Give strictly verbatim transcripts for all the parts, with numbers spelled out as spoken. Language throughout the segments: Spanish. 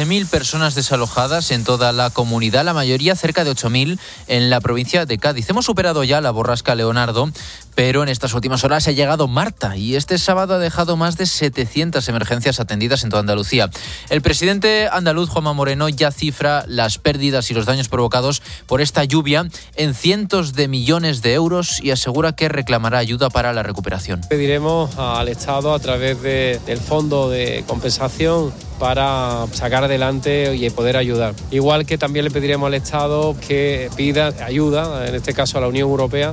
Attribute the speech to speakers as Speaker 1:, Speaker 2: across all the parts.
Speaker 1: doce mil personas desalojadas en toda la comunidad, la mayoría cerca de ocho mil en la provincia de Cádiz. Hemos superado ya la borrasca Leonardo, pero en estas últimas horas ha llegado Marta y este sábado ha dejado más de setecientas emergencias atendidas en toda Andalucía. El presidente andaluz, Juanma Moreno, ya cifra las pérdidas y los daños provocados por esta lluvia en cientos de millones de euros y asegura que reclamará ayuda para la recuperación.
Speaker 2: Pediremos al Estado a través de, del fondo de compensación para sacar adelante y poder ayudar. Igual que también le pediremos al Estado que pida ayuda, en este caso a la Unión Europea.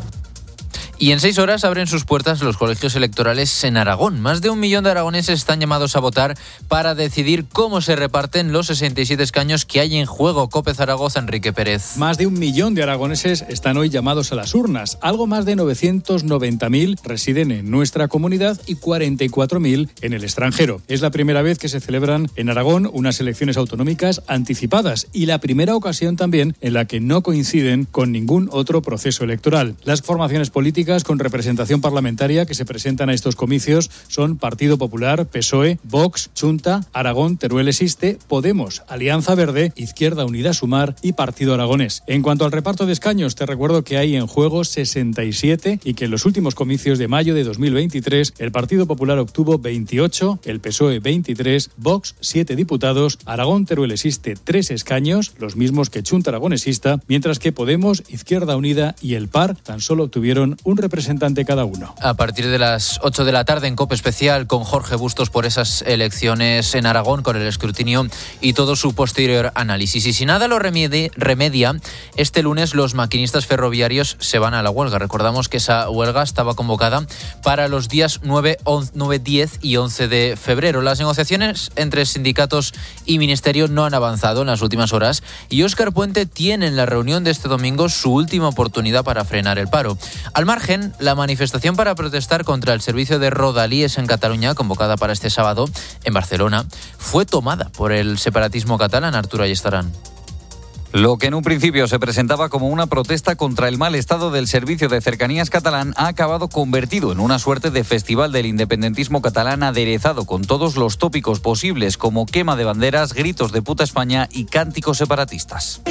Speaker 1: Y en seis horas abren sus puertas los colegios electorales en Aragón. Más de un millón de aragoneses están llamados a votar para decidir cómo se reparten los sesenta y siete escaños que hay en juego. COPE Zaragoza, Enrique Pérez.
Speaker 3: Más de un millón de aragoneses están hoy llamados a las urnas. Algo más de novecientos noventa mil residen en nuestra comunidad y cuarenta y cuatro mil en el extranjero. Es la primera vez que se celebran en Aragón unas elecciones autonómicas anticipadas y la primera ocasión también en la que no coinciden con ningún otro proceso electoral. Las formaciones políticas con representación parlamentaria que se presentan a estos comicios son Partido Popular, P S O E, Vox, Chunta, Aragón, Teruel Existe, Podemos, Alianza Verde, Izquierda Unida Sumar y Partido Aragonés. En cuanto al reparto de escaños, te recuerdo que hay en juego sesenta y siete y que en los últimos comicios de mayo de dos mil veintitrés el Partido Popular obtuvo veintiocho, el P S O E veintitrés, Vox siete diputados, Aragón, Teruel Existe tres escaños, los mismos que Chunta Aragonesista, mientras que Podemos, Izquierda Unida y el P A R tan solo obtuvieron un representante cada uno.
Speaker 1: A partir de las ocho de la tarde en COPE Especial con Jorge Bustos por esas elecciones en Aragón, con el escrutinio y todo su posterior análisis. Y si nada lo remedie, remedia, este lunes los maquinistas ferroviarios se van a la huelga. Recordamos que esa huelga estaba convocada para los días nueve, diez y once de febrero. Las negociaciones entre sindicatos y ministerio no han avanzado en las últimas horas y Óscar Puente tiene en la reunión de este domingo su última oportunidad para frenar el paro. Al margen, la manifestación para protestar contra el servicio de Rodalies en Cataluña, convocada para este sábado en Barcelona, fue tomada por el separatismo catalán. Arturo Ayestarán.
Speaker 4: Lo que en un principio se presentaba como una protesta contra el mal estado del servicio de cercanías catalán ha acabado convertido en una suerte de festival del independentismo catalán aderezado con todos los tópicos posibles como quema de banderas, gritos de puta España y cánticos separatistas.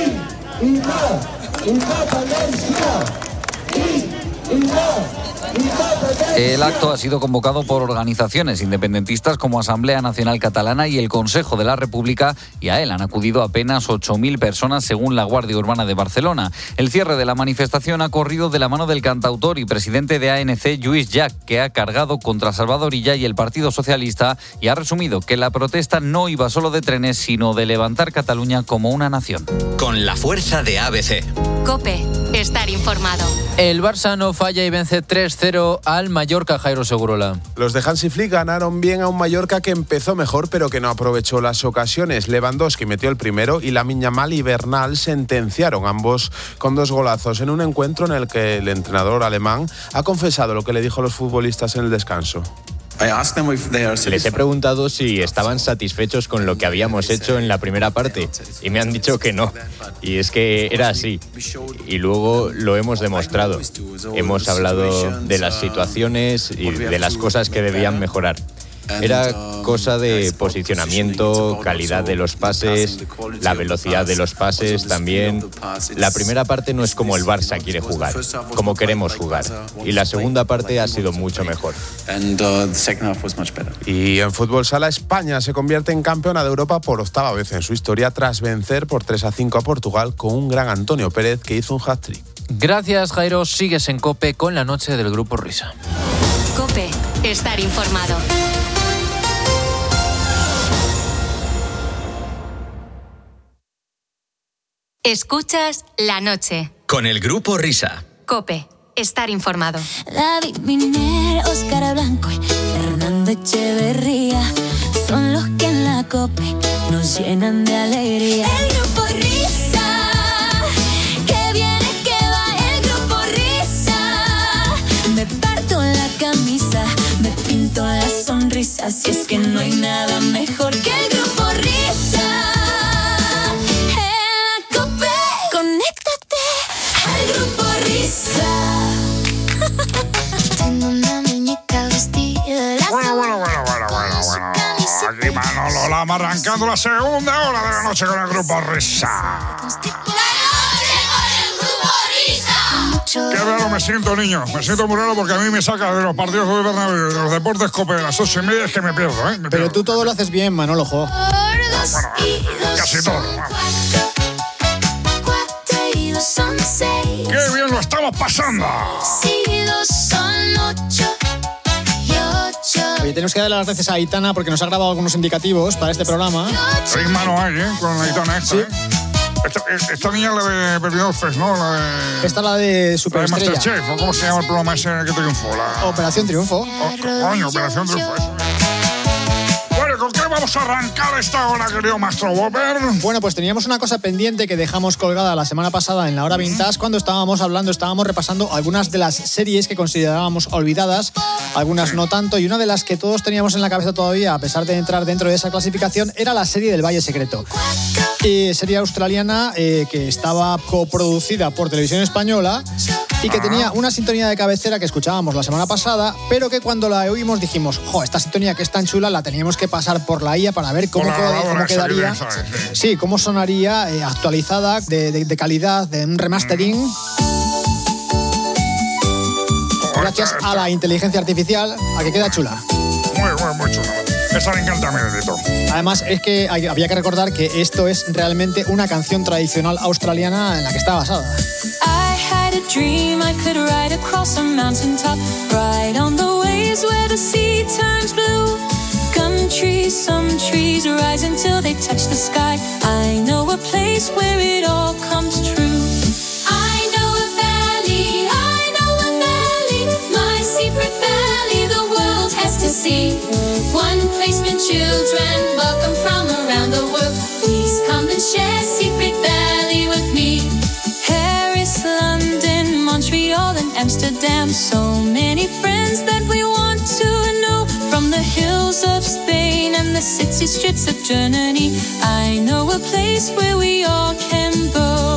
Speaker 4: El acto ha sido convocado por organizaciones independentistas como Asamblea Nacional Catalana y el Consejo de la República y a él han acudido apenas ocho mil personas según la Guardia Urbana de Barcelona. El cierre de la manifestación ha corrido de la mano del cantautor y presidente de A N C, Lluís Llach, que ha cargado contra Salvador Illa y el Partido Socialista y ha resumido que la protesta no iba solo de trenes, sino de levantar Cataluña como una nación.
Speaker 5: Con la fuerza de A B C.
Speaker 6: COPE. Estar informado.
Speaker 1: El Barça no falla y vence tres cero al Mallorca, Jairo Segurola.
Speaker 7: Los de Hansi Flick ganaron bien a un Mallorca que empezó mejor pero que no aprovechó las ocasiones. Lewandowski metió el primero y Lamine Yamal y Bernal sentenciaron ambos con dos golazos en un encuentro en el que el entrenador alemán ha confesado lo que le dijo a los futbolistas en el descanso.
Speaker 8: Les he preguntado si estaban satisfechos con lo que habíamos hecho en la primera parte y me han dicho que no. Y es que era así. Y luego lo hemos demostrado. Hemos hablado de las situaciones y de las cosas que debían mejorar. Era cosa de posicionamiento, calidad de los pases, la velocidad de los pases también. La primera parte no es como el Barça quiere jugar, como queremos jugar. Y la segunda parte ha sido mucho mejor.
Speaker 7: Y en fútbol sala, España se convierte en campeona de Europa por octava vez en su historia tras vencer por tres a cinco a Portugal con un gran Antonio Pérez que hizo un hat-trick.
Speaker 1: Gracias, Jairo. Sigues en COPE con la noche del Grupo Risa.
Speaker 6: COPE. Estar informado. Escuchas La Noche.
Speaker 5: Con el Grupo Risa.
Speaker 6: COPE. Estar informado.
Speaker 9: David Miner, Óscar Blanco y Fernando Echeverría son los que en la COPE nos llenan de alegría. El Grupo Risa, que viene, que va el Grupo Risa. Me parto la camisa, me pinto la sonrisa, si es que no hay nada mejor que el Grupo Risa. Tengo una muñeca vestida de
Speaker 10: Bueno, bueno, bueno, bueno, bueno, bueno. Aquí Manolo Lama arrancando la segunda hora de la noche con el Grupo Risa. Qué raro me siento, niño. Me siento muy raro porque a mí me saca de los partidos de Bernabéu, de los deportes Cope de las ocho y media, es que me pierdo, ¿eh? Me
Speaker 11: Pero
Speaker 10: pierdo.
Speaker 11: tú todo lo haces bien, Manolo, jo.
Speaker 10: Bueno, casi todo. ¡Qué bien lo estamos pasando!
Speaker 11: Oye, tenemos que darle las gracias a Aitana porque nos ha grabado algunos indicativos para este programa.
Speaker 10: Seis manos hay, ¿eh? Con la Aitana esta,
Speaker 11: Sí.
Speaker 10: ¿eh? Esta, esta niña es la de Benidorm Fest, ¿no? La de...
Speaker 11: Esta es la de Superestrella.
Speaker 10: La de Masterchef, ¿o cómo se llama el programa ese que triunfó? La...
Speaker 11: Operación Triunfo.
Speaker 10: Oh, coño, Operación Triunfo. Eso. Bueno, ¿con qué vamos a arrancar esta hora, querido Maestro Whopper?
Speaker 11: Bueno, pues teníamos una cosa pendiente que dejamos colgada la semana pasada en la hora vintage cuando estábamos hablando, estábamos repasando algunas de las series que considerábamos olvidadas, algunas no tanto, y una de las que todos teníamos en la cabeza todavía, a pesar de entrar dentro de esa clasificación, era la serie del Valle Secreto. Eh, serie australiana eh, que estaba coproducida por Televisión Española y que tenía una sintonía de cabecera que escuchábamos la semana pasada, pero que cuando la oímos dijimos, jo, esta sintonía que es tan chula la teníamos que pasar por la I A para ver cómo,
Speaker 10: la
Speaker 11: qued- cómo quedaría.
Speaker 10: esa, sí.
Speaker 11: Sí, cómo sonaría eh, actualizada, de, de, de calidad, de un remastering. Gracias a la inteligencia artificial, a que queda chula.
Speaker 10: Muy, muy, muy chula. Esa me encanta a mí, Benito.
Speaker 11: Además, es que hay- había que recordar que esto es realmente una canción tradicional australiana en la que está basada.
Speaker 9: I had a dream I could ride across a mountaintop, ride on the waves where the sea turns blue. Gum trees, some trees rise until they touch the sky. I know a place where it all comes true. I know a valley, I know a valley, my secret valley the world has to see. One place for children, welcome from around the world. Please come and share Secret Valley with me. Paris, London, Montreal and Amsterdam. So many friends that we want to know. From the hills of Spain and the city streets of Germany, I know a place where we all can go.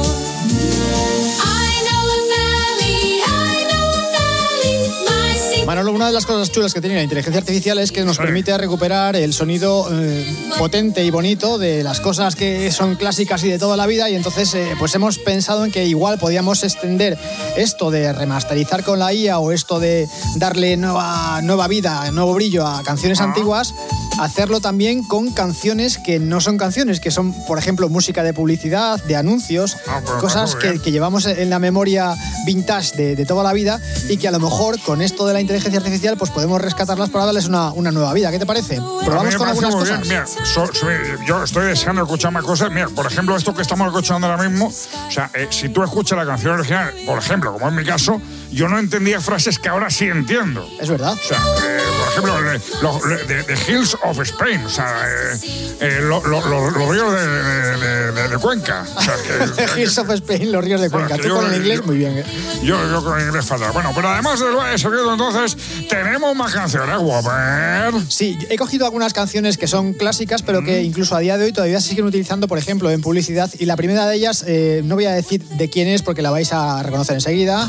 Speaker 9: I know a valley, I know a valley, my secret.
Speaker 11: Manolo, una de las cosas chulas que tiene la inteligencia artificial es que nos permite recuperar el sonido eh, potente y bonito de las cosas que son clásicas y de toda la vida, y entonces eh, pues hemos pensado en que igual podíamos extender esto de remasterizar con la I A o esto de darle nueva, nueva vida, nuevo brillo a canciones antiguas, hacerlo también con canciones que no son canciones, que son, por ejemplo, música de publicidad, de anuncios,
Speaker 10: Ah, pues,
Speaker 11: cosas
Speaker 10: muy
Speaker 11: que,
Speaker 10: bien.
Speaker 11: que llevamos en la memoria vintage de, de toda la vida y que a lo mejor con esto de la inteligencia artificial pues podemos rescatarlas para darles una, una nueva vida. ¿Qué te parece?
Speaker 10: A mí
Speaker 11: Probamos
Speaker 10: me
Speaker 11: con
Speaker 10: parece
Speaker 11: algunas
Speaker 10: muy
Speaker 11: cosas.
Speaker 10: bien. Mira, so- so- yo estoy deseando escuchar más cosas. Mira, por ejemplo, esto que estamos escuchando ahora mismo, o sea, eh, si tú escuchas la canción original, por ejemplo, como en mi caso, yo no entendía frases que ahora sí entiendo.
Speaker 11: Es verdad.
Speaker 10: O sea, eh, por ejemplo, le- lo- le- de, de Hills of Spain, o sea, eh, eh, lo- lo- lo- los ríos de, de- de- de- de Cuenca. O sea, que-
Speaker 11: Hills of Spain, los ríos de Cuenca.
Speaker 10: Bueno,
Speaker 11: Tú
Speaker 10: yo-
Speaker 11: con el inglés,
Speaker 10: yo-
Speaker 11: muy bien. ¿eh?
Speaker 10: Yo, yo con el inglés fatal. Bueno, pero además del Valle Secreto, entonces, tenemos más canciones, Whopper.
Speaker 11: Sí, he cogido algunas canciones que son clásicas, pero que incluso a día de hoy todavía se siguen utilizando, por ejemplo, en publicidad. Y la primera de ellas, eh, no voy a decir de quién es porque la vais a reconocer enseguida.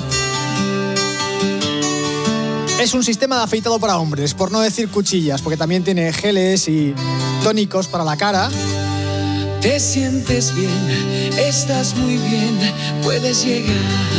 Speaker 11: Es un sistema de afeitado para hombres, por no decir cuchillas, porque también tiene geles y tónicos para la cara.
Speaker 12: Te sientes bien, estás muy bien, puedes llegar.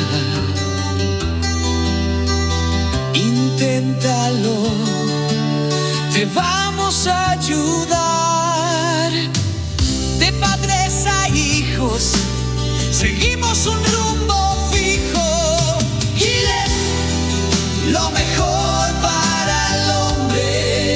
Speaker 12: Inténtalo, te vamos a ayudar. De padres a hijos, seguimos un rumbo fijo. Gillette, lo mejor para el hombre.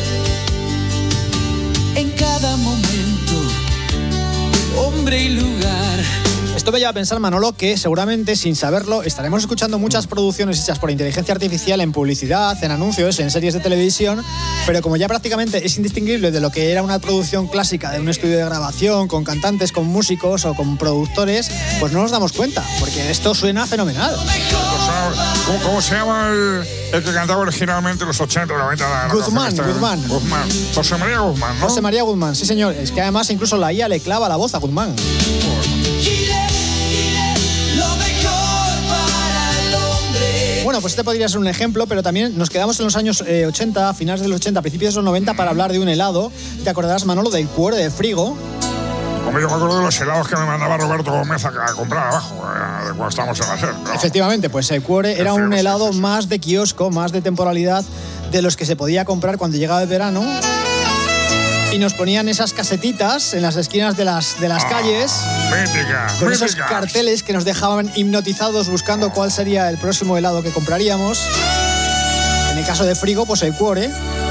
Speaker 12: En cada momento, hombre y lugar.
Speaker 11: Esto me lleva a pensar, Manolo, que seguramente, sin saberlo, estaremos escuchando muchas producciones hechas por inteligencia artificial en publicidad, en anuncios, en series de televisión, pero como ya prácticamente es indistinguible de lo que era una producción clásica de un estudio de grabación, con cantantes, con músicos o con productores, pues no nos damos cuenta, porque esto suena fenomenal.
Speaker 10: ¿Cómo, cómo se llama el, el que cantaba originalmente en los ochenta, noventa? la- la
Speaker 11: Guzmán,
Speaker 10: canción esta?
Speaker 11: Guzmán.
Speaker 10: Guzmán. José María Guzmán, ¿no?
Speaker 11: José María Guzmán, sí señor. Es que además incluso la I A le clava la voz a Guzmán.
Speaker 12: Lo mejor para el hombre.
Speaker 11: Bueno, pues este podría ser un ejemplo, pero también nos quedamos en los años eh, ochenta, finales de los ochenta, principios de los noventa, para hablar de un helado. ¿Te acordarás, Manolo, del Cuore de Frigo?
Speaker 10: Hombre, yo me acuerdo de los helados que me mandaba Roberto Gómez a, a comprar abajo, eh, de cuando estábamos en la SER. ¿No?
Speaker 11: Efectivamente, pues el Cuore era un helado más de kiosco, más de temporalidad, de los que se podía comprar cuando llegaba el verano. Y nos ponían esas casetitas en las esquinas de las, de las ah, calles.
Speaker 10: Míticas,
Speaker 11: con
Speaker 10: míticas.
Speaker 11: Esos carteles que nos dejaban hipnotizados buscando cuál sería el próximo helado que compraríamos. En el caso de Frigo, pues el Cuore.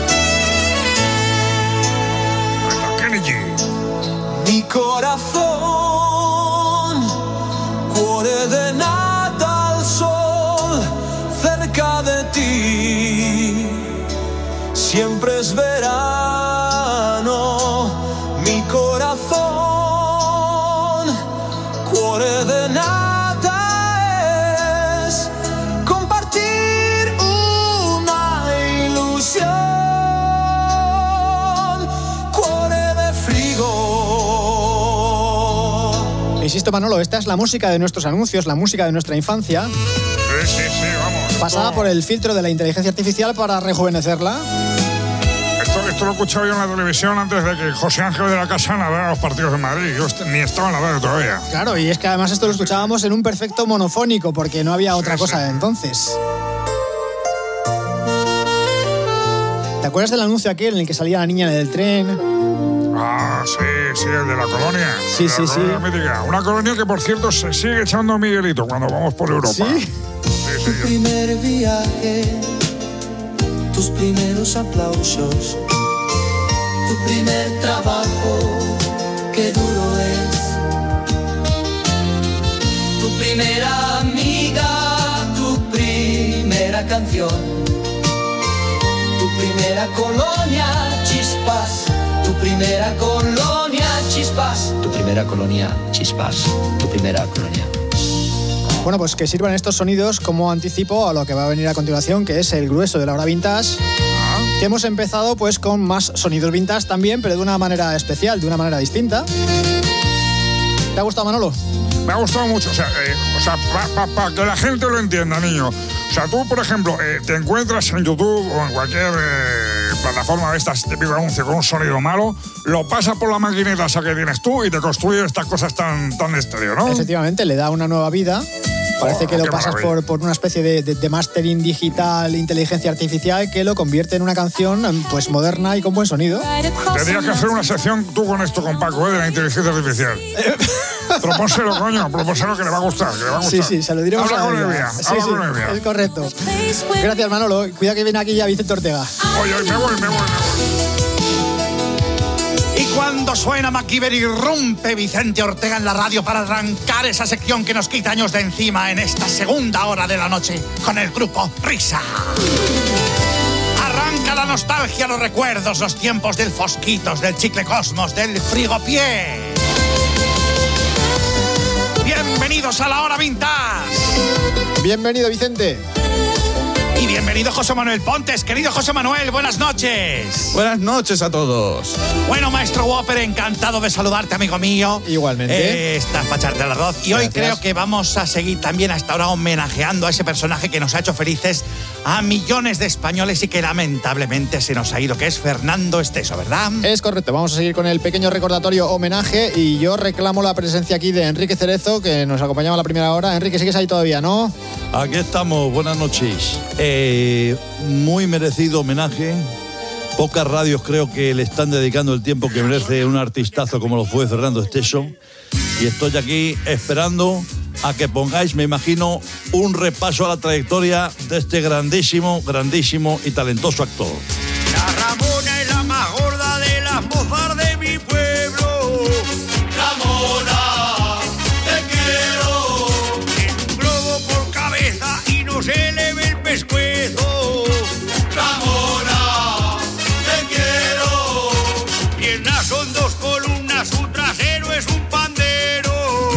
Speaker 12: Mi corazón, cuore de nata al sol, cerca de ti, siempre es verano. Mi corazón, cuore de nata es compartir una ilusión.
Speaker 11: Insisto, Manolo, esta es la música de nuestros anuncios, la música de nuestra infancia.
Speaker 10: Sí, sí, sí, vamos.
Speaker 11: Pasada
Speaker 10: esto...
Speaker 11: por el filtro de la inteligencia artificial para rejuvenecerla.
Speaker 10: Esto, esto lo he escuchado yo en la televisión antes de que José Ángel de la Casa narrara los partidos de Madrid. Yo ni estaba en la radio todavía.
Speaker 11: Claro, y es que además esto lo escuchábamos en un perfecto monofónico, porque no había otra sí, cosa sí. entonces. ¿Te acuerdas del anuncio aquel en el que salía la niña en el tren?
Speaker 10: Ah, sí, sí, el de la colonia.
Speaker 11: Sí, sí,
Speaker 10: sí.
Speaker 11: Mítica.
Speaker 10: Una colonia que, por cierto, se sigue echando Miguelito cuando vamos por Europa.
Speaker 11: ¿Sí?
Speaker 10: Sí, sí,
Speaker 12: tu primer viaje, tus primeros aplausos, tu primer trabajo, qué duro es. Tu primera amiga, tu primera canción, tu primera colonia, chispas. Tu primera colonia, chispas. Tu primera colonia, chispas. Tu primera colonia.
Speaker 11: Bueno, pues que sirvan estos sonidos como anticipo a lo que va a venir a continuación, que es el grueso de la hora vintage. Ah. Que hemos empezado pues con más sonidos vintage también, pero de una manera especial, de una manera distinta. ¿Te ha gustado, Manolo?
Speaker 10: Me ha gustado mucho, o sea, eh, o sea para pa, pa que la gente lo entienda, niño. O sea, tú, por ejemplo, eh, te encuentras en YouTube o en cualquier eh, plataforma de estas típico anuncio con un sonido malo, lo pasas por la maquineta esa que tienes tú y te construye estas cosas tan, tan estéreo, ¿no?
Speaker 11: Efectivamente, le da una nueva vida. Parece
Speaker 10: oh,
Speaker 11: que lo pasas por, por una especie de, de, de mastering digital, inteligencia artificial, que lo convierte en una canción pues moderna y con buen sonido.
Speaker 10: Tendrías que hacer una sección tú con esto, con Paco, ¿eh? De la inteligencia artificial. Propónselo, coño, propónselo que le va a gustar, que le va a gustar.
Speaker 11: Sí, sí, se lo diremos
Speaker 10: habla
Speaker 11: a
Speaker 10: con
Speaker 11: ella.
Speaker 10: Evia,
Speaker 11: Sí,
Speaker 10: habla
Speaker 11: sí,
Speaker 10: con Evia.
Speaker 11: es correcto. Gracias, Manolo. Cuidado que viene aquí ya Vicente Ortega.
Speaker 10: Oye, me voy, me voy, me voy.
Speaker 13: Y cuando suena MacGyver irrumpe Vicente Ortega en la radio para arrancar esa sección que nos quita años de encima en esta segunda hora de la noche con el grupo Risa. Arranca la nostalgia, los recuerdos, los tiempos del Fosquitos, del Chicle Cosmos, del Frigopié. Bienvenidos a la hora vintage.
Speaker 11: Bienvenido, Vicente.
Speaker 13: Y bienvenido José Manuel Pontes. Querido José Manuel, buenas noches.
Speaker 14: Buenas noches a todos.
Speaker 13: Bueno, maestro Whopper, encantado de saludarte, amigo mío.
Speaker 11: Igualmente.
Speaker 13: Eh, estás para echarte el arroz. Y
Speaker 11: Gracias.
Speaker 13: Hoy creo que vamos a seguir también hasta ahora homenajeando a ese personaje que nos ha hecho felices a millones de españoles y que lamentablemente se nos ha ido, que es Fernando Esteso, ¿verdad?
Speaker 11: Es correcto. Vamos a seguir con el pequeño recordatorio homenaje y yo reclamo la presencia aquí de Enrique Cerezo, que nos acompañaba a la primera hora. Enrique, sigues ahí todavía, ¿no?
Speaker 14: Aquí estamos, buenas noches. Eh, muy merecido homenaje. Pocas radios creo que le están dedicando el tiempo que merece un artistazo como lo fue Fernando Esteso. Y estoy aquí esperando a que pongáis, me imagino, un repaso a la trayectoria de este grandísimo, grandísimo y talentoso actor.
Speaker 15: La Ramona es la más gorda de las mozas de mi pueblo. Ramona, te quiero. Es un globo por cabeza y no se le ve el pescuezo. Ramona, te quiero. Sus piernas son dos columnas, su trasero es un pandero.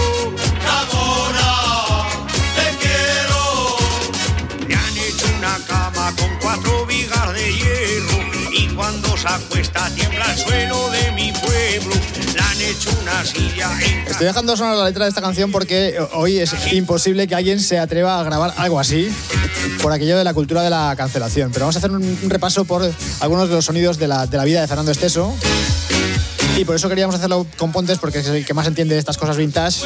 Speaker 15: Ramona, te quiero. Le han hecho una cama con cuatro vigas de hierro y cuando se acuesta tiembla el suelo de mi pueblo. Le han hecho una silla en...
Speaker 11: Estoy dejando sonar la letra de esta canción porque hoy es imposible que alguien se atreva a grabar algo así. por aquello de la cultura de la cancelación. Pero vamos a hacer un, un repaso por algunos de los sonidos de la, de la vida de Fernando Esteso. Y por eso queríamos hacerlo con Pontes, porque es el que más entiende de estas cosas vintage.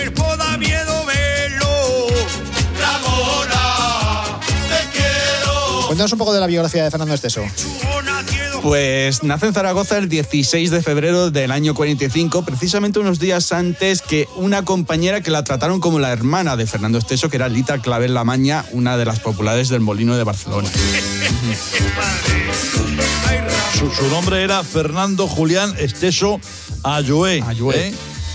Speaker 11: Cuéntanos un poco de la biografía de Fernando Esteso.
Speaker 16: Pues nace en Zaragoza el dieciséis de febrero del año cuarenta y cinco, precisamente unos días antes que una compañera que la trataron como la hermana de Fernando Esteso, que era Lita Clavel La Maña, una de las populares del Molino de Barcelona.
Speaker 14: Su, su nombre era Fernando Julián Esteso Ayué.
Speaker 16: Ayué.
Speaker 14: ¿eh?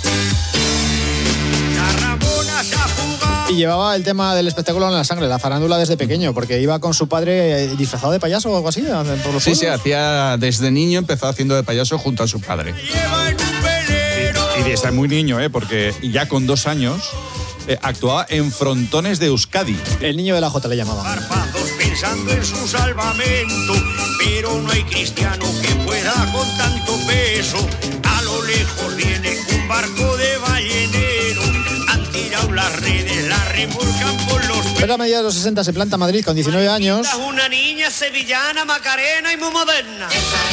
Speaker 11: Y llevaba el tema del espectáculo en la sangre, la farándula desde pequeño, porque iba con su padre disfrazado de payaso o algo así. Por los
Speaker 16: sí, sí, hacía desde niño, empezó haciendo de payaso junto a su padre.
Speaker 17: Y, y desde muy niño, ¿eh? Porque ya con dos años eh, actuaba en frontones de Euskadi.
Speaker 11: El niño de la Jota le llamaba.
Speaker 15: Pensando en su salvamento, pero no hay cristiano que pueda con tanto peso. A lo lejos viene un barco de ballenero, han tirado las redes, las remolcan por los...
Speaker 11: Pero a mediados de los sesenta se planta Madrid con diecinueve años.
Speaker 15: Una niña sevillana, macarena y muy moderna.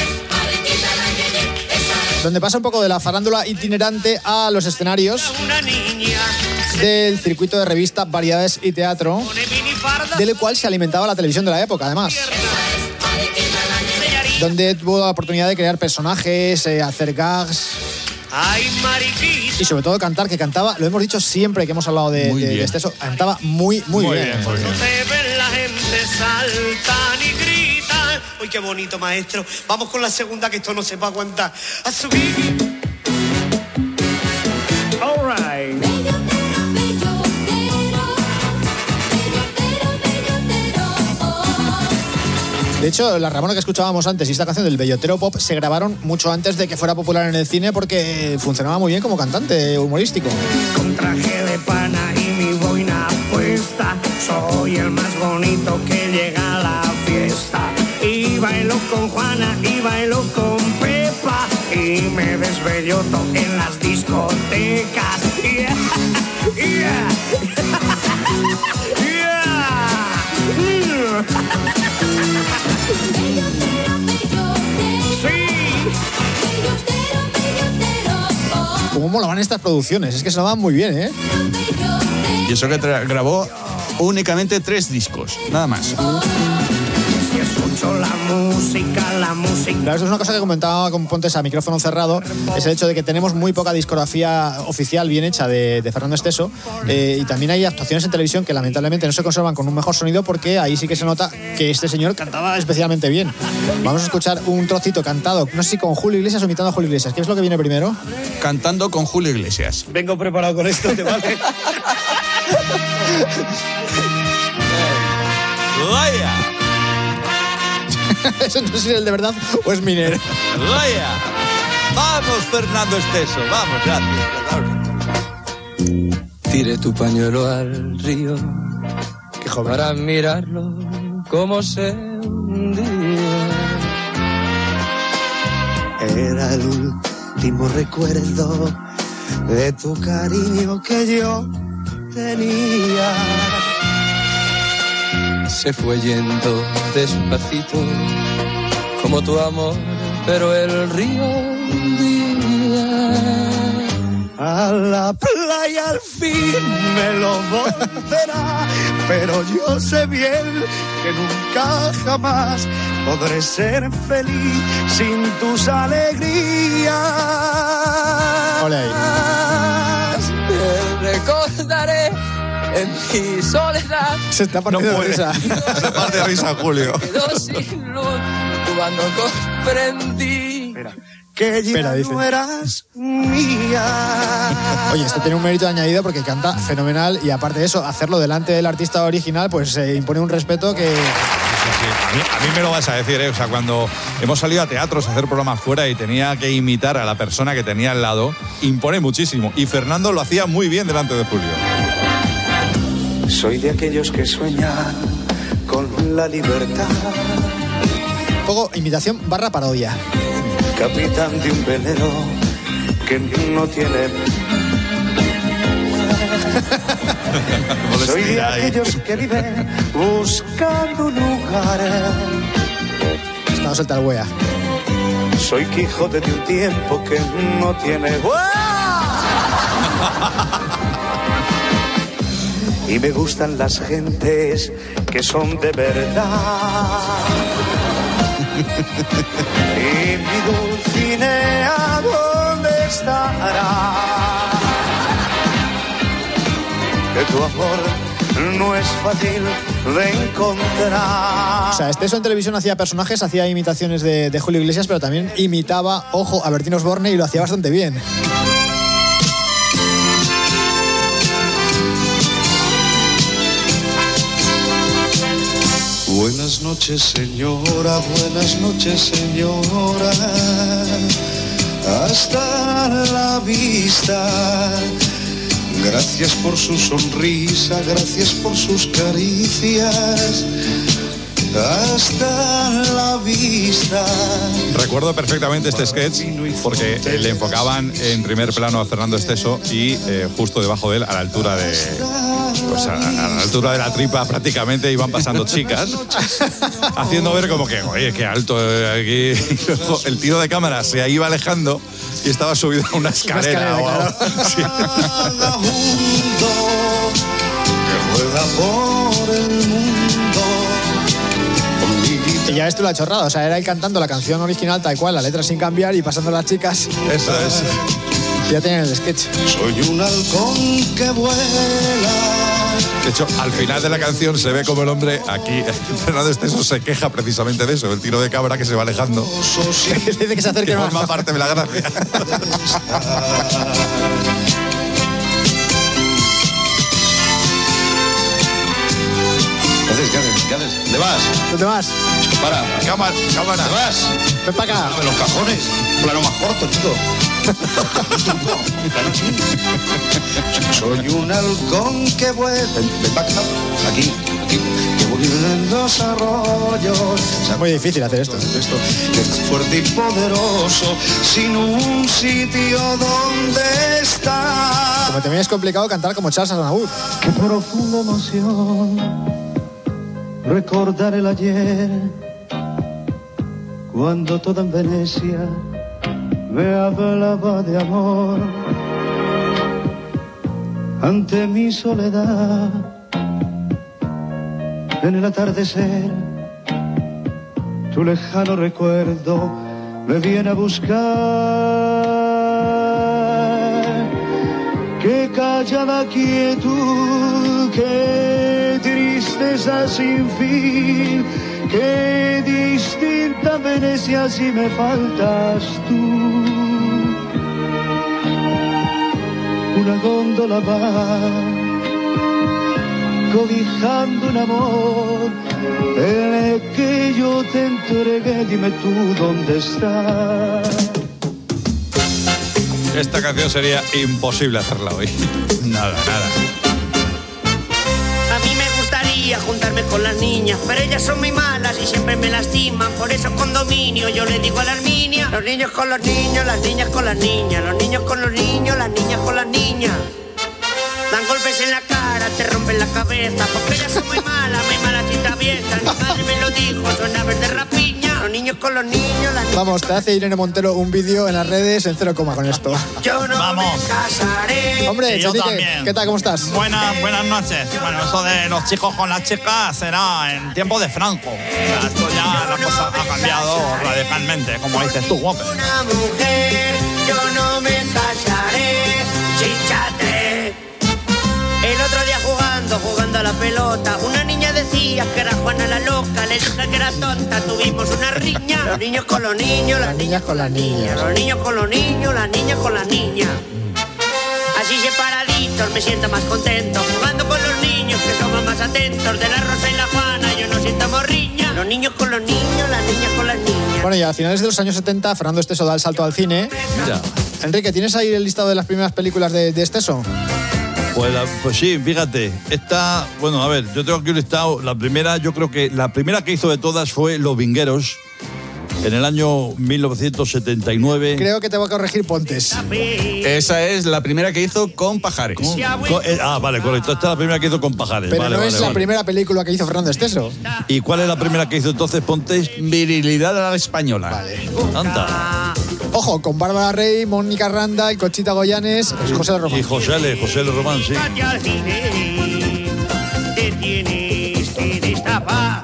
Speaker 11: Donde pasa un poco de la farándula itinerante a los escenarios del circuito de revista, variedades y teatro, del cual se alimentaba la televisión de la época, además. Donde tuvo la oportunidad de crear personajes, eh, hacer gags y sobre todo cantar, que cantaba, lo hemos dicho siempre que hemos hablado de, de, de Esteso, cantaba muy, muy, muy bien. bien, muy bien.
Speaker 15: La gente saltan y gritan. Uy, qué bonito, maestro. Vamos con la segunda, que esto no se va a aguantar. A subir. All right.
Speaker 11: De hecho, la Ramona que escuchábamos antes y esta canción del Bellotero Pop se grabaron mucho antes de que fuera popular en el cine, porque funcionaba muy bien como cantante humorístico.
Speaker 15: Con traje de pana y mi boina puesta, soy el más bonito que llega a la fiesta. Y bailo con Juana y bailo con Pepa y me desbelloto en las discotecas. Yeah, yeah, yeah.
Speaker 11: ¿Cómo molaban estas producciones? Es que sonaban muy bien, ¿eh?
Speaker 16: Y eso que tra- grabó únicamente tres discos, nada más.
Speaker 15: Si escucho la música, la música.
Speaker 11: Claro, esto es una cosa que comentaba con Pontes a micrófono cerrado, es el hecho de que tenemos muy poca discografía oficial bien hecha de, de Fernando Esteso, eh, y también hay actuaciones en televisión que lamentablemente no se conservan con un mejor sonido, porque ahí sí que se nota que este señor cantaba especialmente bien. Vamos a escuchar un trocito cantado, no sé si con Julio Iglesias o imitando a Julio Iglesias. ¿Qué es lo que viene primero?
Speaker 16: Cantando con Julio Iglesias.
Speaker 15: Vengo preparado con esto, ¿te vale?
Speaker 14: ¡Vaya!
Speaker 11: Eso no sé si es el de verdad o es Miner.
Speaker 14: ¡Vaya! ¡Vamos, Fernando Esteso! ¡Vamos, gracias!
Speaker 12: Tire tu pañuelo al río.
Speaker 11: Qué joven.
Speaker 12: Para mirarlo como se hundía.
Speaker 18: Era el último recuerdo de tu cariño que yo tenía.
Speaker 12: Se fue yendo despacito como tu amor, pero el río hundía.
Speaker 18: A la playa al fin me lo volverá, pero yo sé bien que nunca jamás podré ser feliz sin tus alegrías.
Speaker 11: Ole ahí.
Speaker 12: Te recordaré en mi soledad.
Speaker 11: Se está partiendo
Speaker 14: No
Speaker 11: de risa.
Speaker 14: Se parte de risa, Julio.
Speaker 12: Quedó sin luz cuando comprendí.
Speaker 18: Que ya
Speaker 11: Espera, dice.
Speaker 18: no eras mía.
Speaker 11: Oye, esto tiene un mérito añadido porque canta fenomenal, y aparte de eso, hacerlo delante del artista original, pues se eh, impone un respeto que...
Speaker 17: Sí, a, mí, a mí me lo vas a decir, ¿eh? O sea, cuando hemos salido a teatros a hacer programas fuera y tenía que imitar a la persona que tenía al lado, impone muchísimo. Y Fernando lo hacía muy bien delante de Julio.
Speaker 18: Soy de aquellos que sueñan con la libertad.
Speaker 11: Un poco imitación barra parodia.
Speaker 18: Capitán de un velero que no tiene... Soy de aquellos que viven buscando un lugar.
Speaker 11: Estamos en tal wea.
Speaker 18: Soy Quijote de un tiempo que no tiene y me gustan las gentes que son de verdad. Y mi Dulcinea, ¿dónde estará? Que tu amor no es fácil de encontrar.
Speaker 11: O sea, Esteso en televisión hacía personajes, hacía imitaciones de, de Julio Iglesias, pero también imitaba, ojo, a Bertín Osborne y lo hacía bastante bien.
Speaker 18: Buenas noches, señora, buenas noches, señora. Hasta la vista. Gracias por su sonrisa, gracias por sus caricias. Hasta la vista.
Speaker 17: Recuerdo perfectamente este sketch porque le enfocaban en primer plano a Fernando Esteso y eh, justo debajo de él, a la altura de pues a, a la altura de la tripa prácticamente, iban pasando chicas haciendo ver como que, oye, qué alto eh, aquí. El tiro de cámara se iba alejando y estaba subido a una escalera.
Speaker 11: Una escalera, claro.
Speaker 17: Sí.
Speaker 18: Que rueda por el mundo.
Speaker 11: Y ya esto lo ha chorrado, o sea, era él cantando la canción original tal cual, la letra sin cambiar y pasando a las chicas.
Speaker 17: Eso es.
Speaker 11: Ya tienen el sketch.
Speaker 18: Soy un halcón que vuela.
Speaker 17: De hecho, al final de la canción se ve como el hombre aquí, Fernando Esteso, se queja precisamente de eso, el tiro de cabra que se va alejando.
Speaker 11: Dice que se acerque
Speaker 17: que
Speaker 11: más.
Speaker 17: forma parte de la gracia.
Speaker 14: ¿Qué haces? ¿Qué haces? ¿Qué haces? ¿Dónde vas?
Speaker 11: ¿Dónde vas?
Speaker 14: Para, cámara, cámara. ¿Dónde vas?
Speaker 11: Ven para acá.
Speaker 14: De los cajones. Plano más corto, chico.
Speaker 18: Soy un halcón que vuela.
Speaker 14: Ven, ven para acá. Aquí, aquí.
Speaker 18: Que vuela en los arroyos.
Speaker 11: Es muy difícil hacer esto.
Speaker 18: Esto que es fuerte y poderoso, sin un sitio donde estar.
Speaker 11: Como también es complicado cantar como Charles Aznavour.
Speaker 18: Qué profunda emoción recordar el ayer, cuando toda en Venecia me hablaba de amor. Ante mi soledad, en el atardecer, tu lejano recuerdo me viene a buscar. Qué callada quietud, qué tristeza sin fin, qué distinta Venecia si me faltas tú. Una góndola va cobijando un amor en el que yo te entregué, dime tú dónde estás.
Speaker 17: Esta canción sería imposible hacerla hoy. Nada, nada.
Speaker 19: A mí me gustaría juntarme con las niñas, pero ellas son muy malas y siempre me lastiman. Por eso condominio yo le digo a la Arminia: los niños con los niños, las niñas con las niñas, los niños con los niños, las niñas con las niñas. Dan golpes en la cara, te rompen la cabeza, porque ellas son muy malas, muy malas y traviesas. Mi madre me lo dijo, son aves de rapiña. Los niños con los niños, las niñas.
Speaker 11: Vamos, te hace Irene Montero un vídeo en las redes en cero coma con esto.
Speaker 19: Yo no
Speaker 20: Vamos.
Speaker 19: me casaré.
Speaker 11: Hombre,
Speaker 20: Y yo
Speaker 11: Chenique,
Speaker 20: también.
Speaker 11: ¿qué tal? ¿Cómo estás?
Speaker 20: Buenas, buenas noches. Bueno, eso de los chicos con las chicas será en tiempo de Franco. O sea, esto ya la cosa ha cambiado radicalmente, como dices tú, guapo.
Speaker 19: Una mujer, yo no me casaré. Chíchate. El otro día jugando, jugando a la pelota, una niña decía que era Juana la loca, le dije que era tonta, tuvimos una riña. Los niños con los niños, las niñas
Speaker 11: con las niñas.
Speaker 19: los niños con los niños, las niñas con las niñas. Así separaditos me siento más contento, jugando con los niños que somos más atentos. De la Rosa y la Juana yo no siento morriña. Los niños con los niños, las niñas con las niñas.
Speaker 11: Bueno, y a finales de los años setenta, Fernando Esteso da el salto al cine.
Speaker 17: Ya.
Speaker 11: Enrique, ¿tienes ahí el listado de las primeras películas de, de Esteso?
Speaker 14: Pues, la- pues sí, fíjate, esta, bueno, a ver, yo tengo aquí un listado, la primera, yo creo que la primera que hizo de todas fue Los Vingueros, en el año mil novecientos setenta y nueve.
Speaker 11: Creo que te voy a corregir Pontes.
Speaker 16: Esa es la primera que hizo con Pajares.
Speaker 14: Con, con, eh, ah, vale, correcto. Esta es la primera que hizo con Pajares.
Speaker 11: Pero
Speaker 14: vale,
Speaker 11: no
Speaker 14: vale,
Speaker 11: es la
Speaker 14: vale.
Speaker 11: primera película que hizo Fernando Esteso.
Speaker 14: ¿Y cuál es la primera que hizo entonces Pontes?
Speaker 16: Virilidad a la española.
Speaker 11: Vale.
Speaker 14: Anda.
Speaker 11: Ojo, con Bárbara Rey, Mónica Randa, el Conchita Goyanes y José Román.
Speaker 14: Y José L. José L. Román, sí.
Speaker 15: Te tienes que destapar.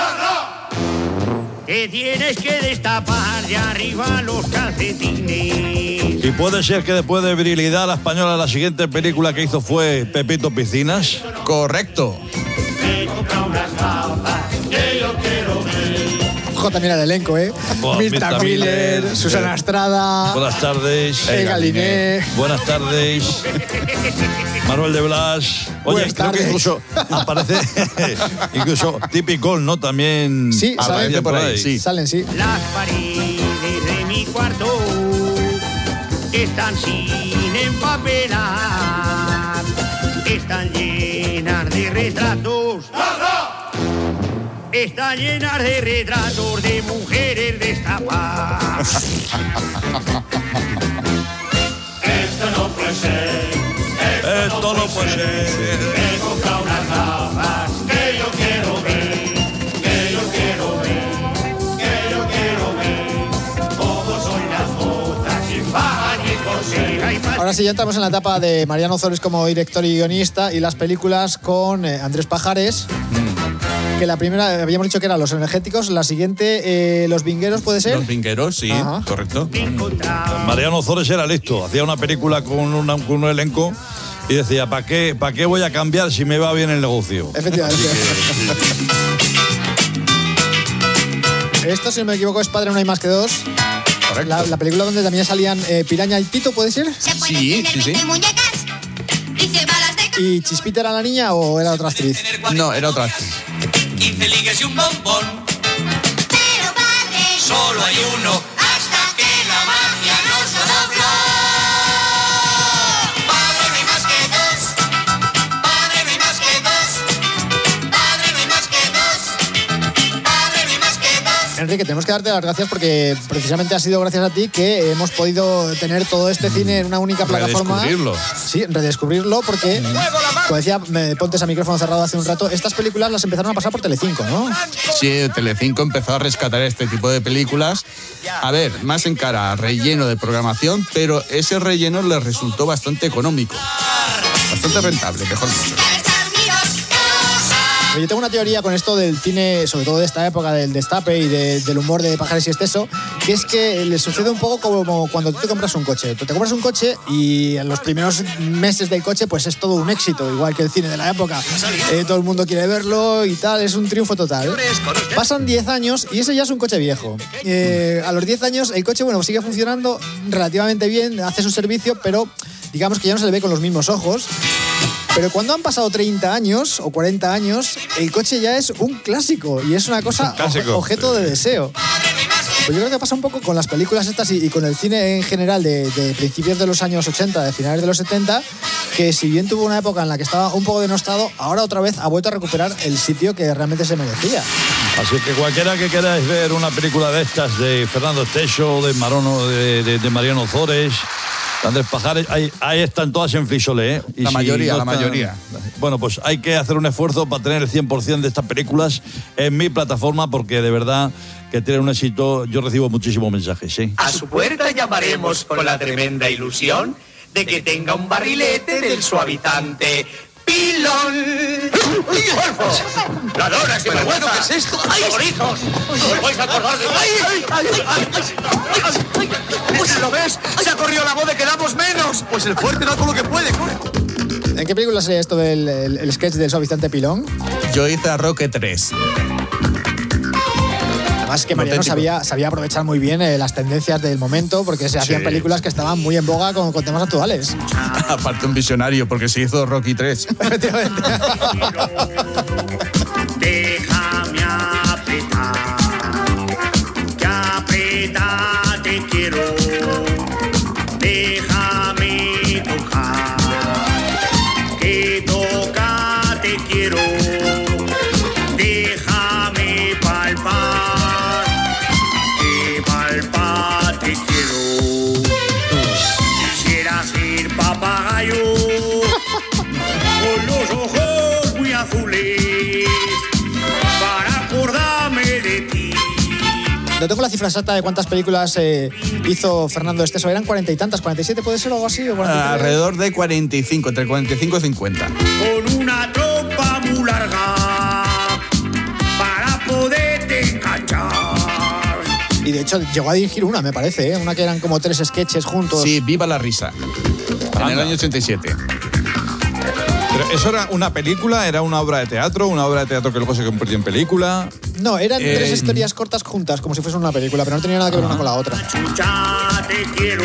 Speaker 15: Te tienes que destapar de arriba los calcetines.
Speaker 14: Y puede ser que después de Virilidad a la española la siguiente película que hizo fue Pepito Piscinas.
Speaker 16: Correcto.
Speaker 15: Me compra unas gafas que yo quiero ver.
Speaker 11: Ojo también al elenco, ¿eh?
Speaker 14: Buah,
Speaker 11: Mirta
Speaker 14: Mirta
Speaker 11: Miller,
Speaker 14: Miller,
Speaker 11: Susana
Speaker 14: eh,
Speaker 11: Estrada.
Speaker 14: Buenas tardes.
Speaker 11: El Galiné.
Speaker 14: Buenas tardes. Manuel de Blas. Oye,
Speaker 11: Buenas
Speaker 14: creo
Speaker 11: tardes.
Speaker 14: que incluso aparece incluso Típico, ¿no? También
Speaker 11: Sí,
Speaker 14: aparece
Speaker 11: salen
Speaker 14: por ahí.
Speaker 11: sí. Salen, sí.
Speaker 15: Las paredes de mi cuarto están sin empapelar. Están llenas de retratos. Están llenas de retratos de mujeres destapadas. Esto no puede ser.
Speaker 14: Esto no puede ser.
Speaker 15: He comprado unas gafas que yo quiero ver. Que yo quiero ver. Que yo quiero ver. Cómo son las botas sin faja ni corsé.
Speaker 11: Ahora sí, ya entramos en la etapa de Mariano Ozores como director y guionista y las películas con eh, Andrés Pajares. Que la primera, habíamos dicho que eran Los Energéticos, la siguiente, eh, Los Vingueros, ¿puede ser?
Speaker 16: Los Vingueros, sí,
Speaker 11: Ajá.
Speaker 16: correcto.
Speaker 14: Mariano Ozores era listo. Hacía una película con, una, con un elenco y decía, ¿para qué, ¿para qué voy a cambiar si me va bien el negocio?
Speaker 11: Efectivamente. Esto, si no me equivoco, es Padre No Hay Más Que Dos. La, la película donde también salían eh, Piraña y Tito, ¿puede ser?
Speaker 16: Sí, sí, sí.
Speaker 11: ¿Y Chispita era la niña o era otra actriz?
Speaker 16: No, era otra actriz.
Speaker 15: quince ligues y un bombón. Pero padre, solo hay uno hasta que la magia nos lo dobló. Padre, no hay más que dos. Padre, no hay más que dos. Padre, no hay más que dos. Padre, no hay más que dos.
Speaker 11: Enrique, tenemos que darte las gracias porque precisamente ha sido gracias a ti que hemos podido tener todo este cine en una única plataforma.
Speaker 16: Redescubrirlo.
Speaker 11: Sí, redescubrirlo porque, como decía, me pontes a micrófono cerrado hace un rato, estas películas las empezaron a pasar por Telecinco, ¿no?
Speaker 16: Sí, Telecinco empezó a rescatar este tipo de películas. A ver, más en cara a relleno de programación, pero ese relleno les resultó bastante económico. Bastante rentable, mejor dicho.
Speaker 11: Yo tengo una teoría con esto del cine, sobre todo de esta época, del destape y de, del humor de Pajares y Esteso, que es que le sucede un poco como cuando tú te compras un coche. Tú te compras un coche y en los primeros meses del coche pues es todo un éxito, igual que el cine de la época. Eh, todo el mundo quiere verlo y tal, es un triunfo total. Pasan diez años y ese ya es un coche viejo. Eh, a los diez años el coche, bueno, sigue funcionando relativamente bien, hace su servicio, pero digamos que ya no se le ve con los mismos ojos. Pero cuando han pasado treinta años o cuarenta años, el coche ya es un clásico y es una cosa
Speaker 14: Clásico.
Speaker 11: objeto de deseo. Pues yo creo que pasa un poco con las películas estas y, y con el cine en general de, de principios de los años ochenta, de finales de los setenta, que si bien tuvo una época en la que estaba un poco denostado, ahora otra vez ha vuelto a recuperar el sitio que realmente se merecía.
Speaker 14: Así que cualquiera que queráis ver una película de estas de Fernando Esteso, de Marono, de, de, de Mariano Ozores, de Andrés Pajares, ahí, ahí están todas en Frisole, ¿eh? Y
Speaker 16: La
Speaker 14: si
Speaker 16: mayoría,
Speaker 14: no
Speaker 16: la
Speaker 14: están-
Speaker 16: mayoría.
Speaker 14: Bueno, pues hay que hacer un esfuerzo para tener el cien por ciento de estas películas en mi plataforma porque de verdad que tienen un éxito. Yo recibo muchísimos mensajes, ¿sí?
Speaker 21: A su puerta llamaremos con la tremenda ilusión de que tenga un barrilete del suavitante Pilón. ¡Golfo! ¡Ladrones de vergüenza! ¿Qué es esto? ¡Chorizos! ¡Os vais a acordar de mí! ¡Ay, ay, ay! Pues lo ves, se ha corrido la voz de que damos menos. Pues el fuerte da con lo que puede, corre.
Speaker 11: ¿En qué película sería esto del el, el sketch del suavizante Pilón?
Speaker 16: Yo hice a Roque tres.
Speaker 11: Además que Mariano sabía, sabía aprovechar muy bien eh, las tendencias del momento porque se hacían
Speaker 16: Sí.
Speaker 11: películas que estaban muy en boga con, con temas actuales.
Speaker 16: Aparte un visionario, porque se hizo Rocky tres.
Speaker 11: Efectivamente.
Speaker 15: Déjame apretar, que apretar te quiero. Déjame tocar, que tocar te quiero. Déjame palpar, que
Speaker 11: no tengo la cifra exacta de cuántas películas eh, hizo Fernando Esteso. Eran cuarenta y tantas, cuarenta y siete puede ser o algo así. ¿O cuarenta y tres?
Speaker 16: Alrededor de cuarenta y cinco, entre cuarenta y cinco y cincuenta.
Speaker 21: Con una tropa muy larga para poderte enganchar.
Speaker 11: Y de hecho llegó a dirigir una, me parece, ¿eh? Una que eran como tres sketches juntos.
Speaker 16: Sí, Viva la risa. En el año ochenta y siete.
Speaker 17: ¿Pero eso era una película? ¿Era una obra de teatro? ¿Una obra de teatro que luego se convirtió en película?
Speaker 11: No, eran
Speaker 17: Eh,
Speaker 11: tres historias cortas juntas, como si fuese una película, pero no tenía nada que ver una con la otra.
Speaker 21: Ya te quiero,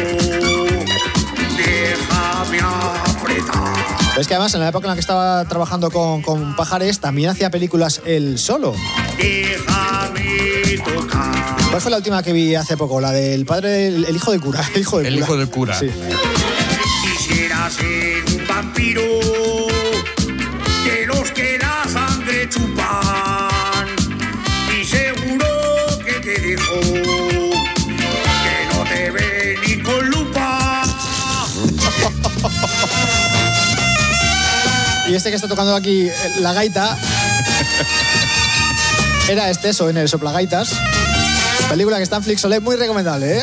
Speaker 21: déjame apretar.
Speaker 11: Pero es que además en la época en la que estaba trabajando con, con Pajares también hacía películas él solo.
Speaker 21: Déjame tocar.
Speaker 11: ¿Cuál fue la última que vi hace poco? La del padre, el, el hijo del cura. El hijo del
Speaker 16: El
Speaker 11: cura.
Speaker 16: hijo del cura.
Speaker 11: Sí.
Speaker 21: Quisiera ser un vampiro de los que la sangre chupan. Y seguro que te dejo que no te ve ni con lupa.
Speaker 11: Y este que está tocando aquí la gaita era Esteso en el Soplagaitas. Película que está en Flixolé, muy recomendable, ¿eh?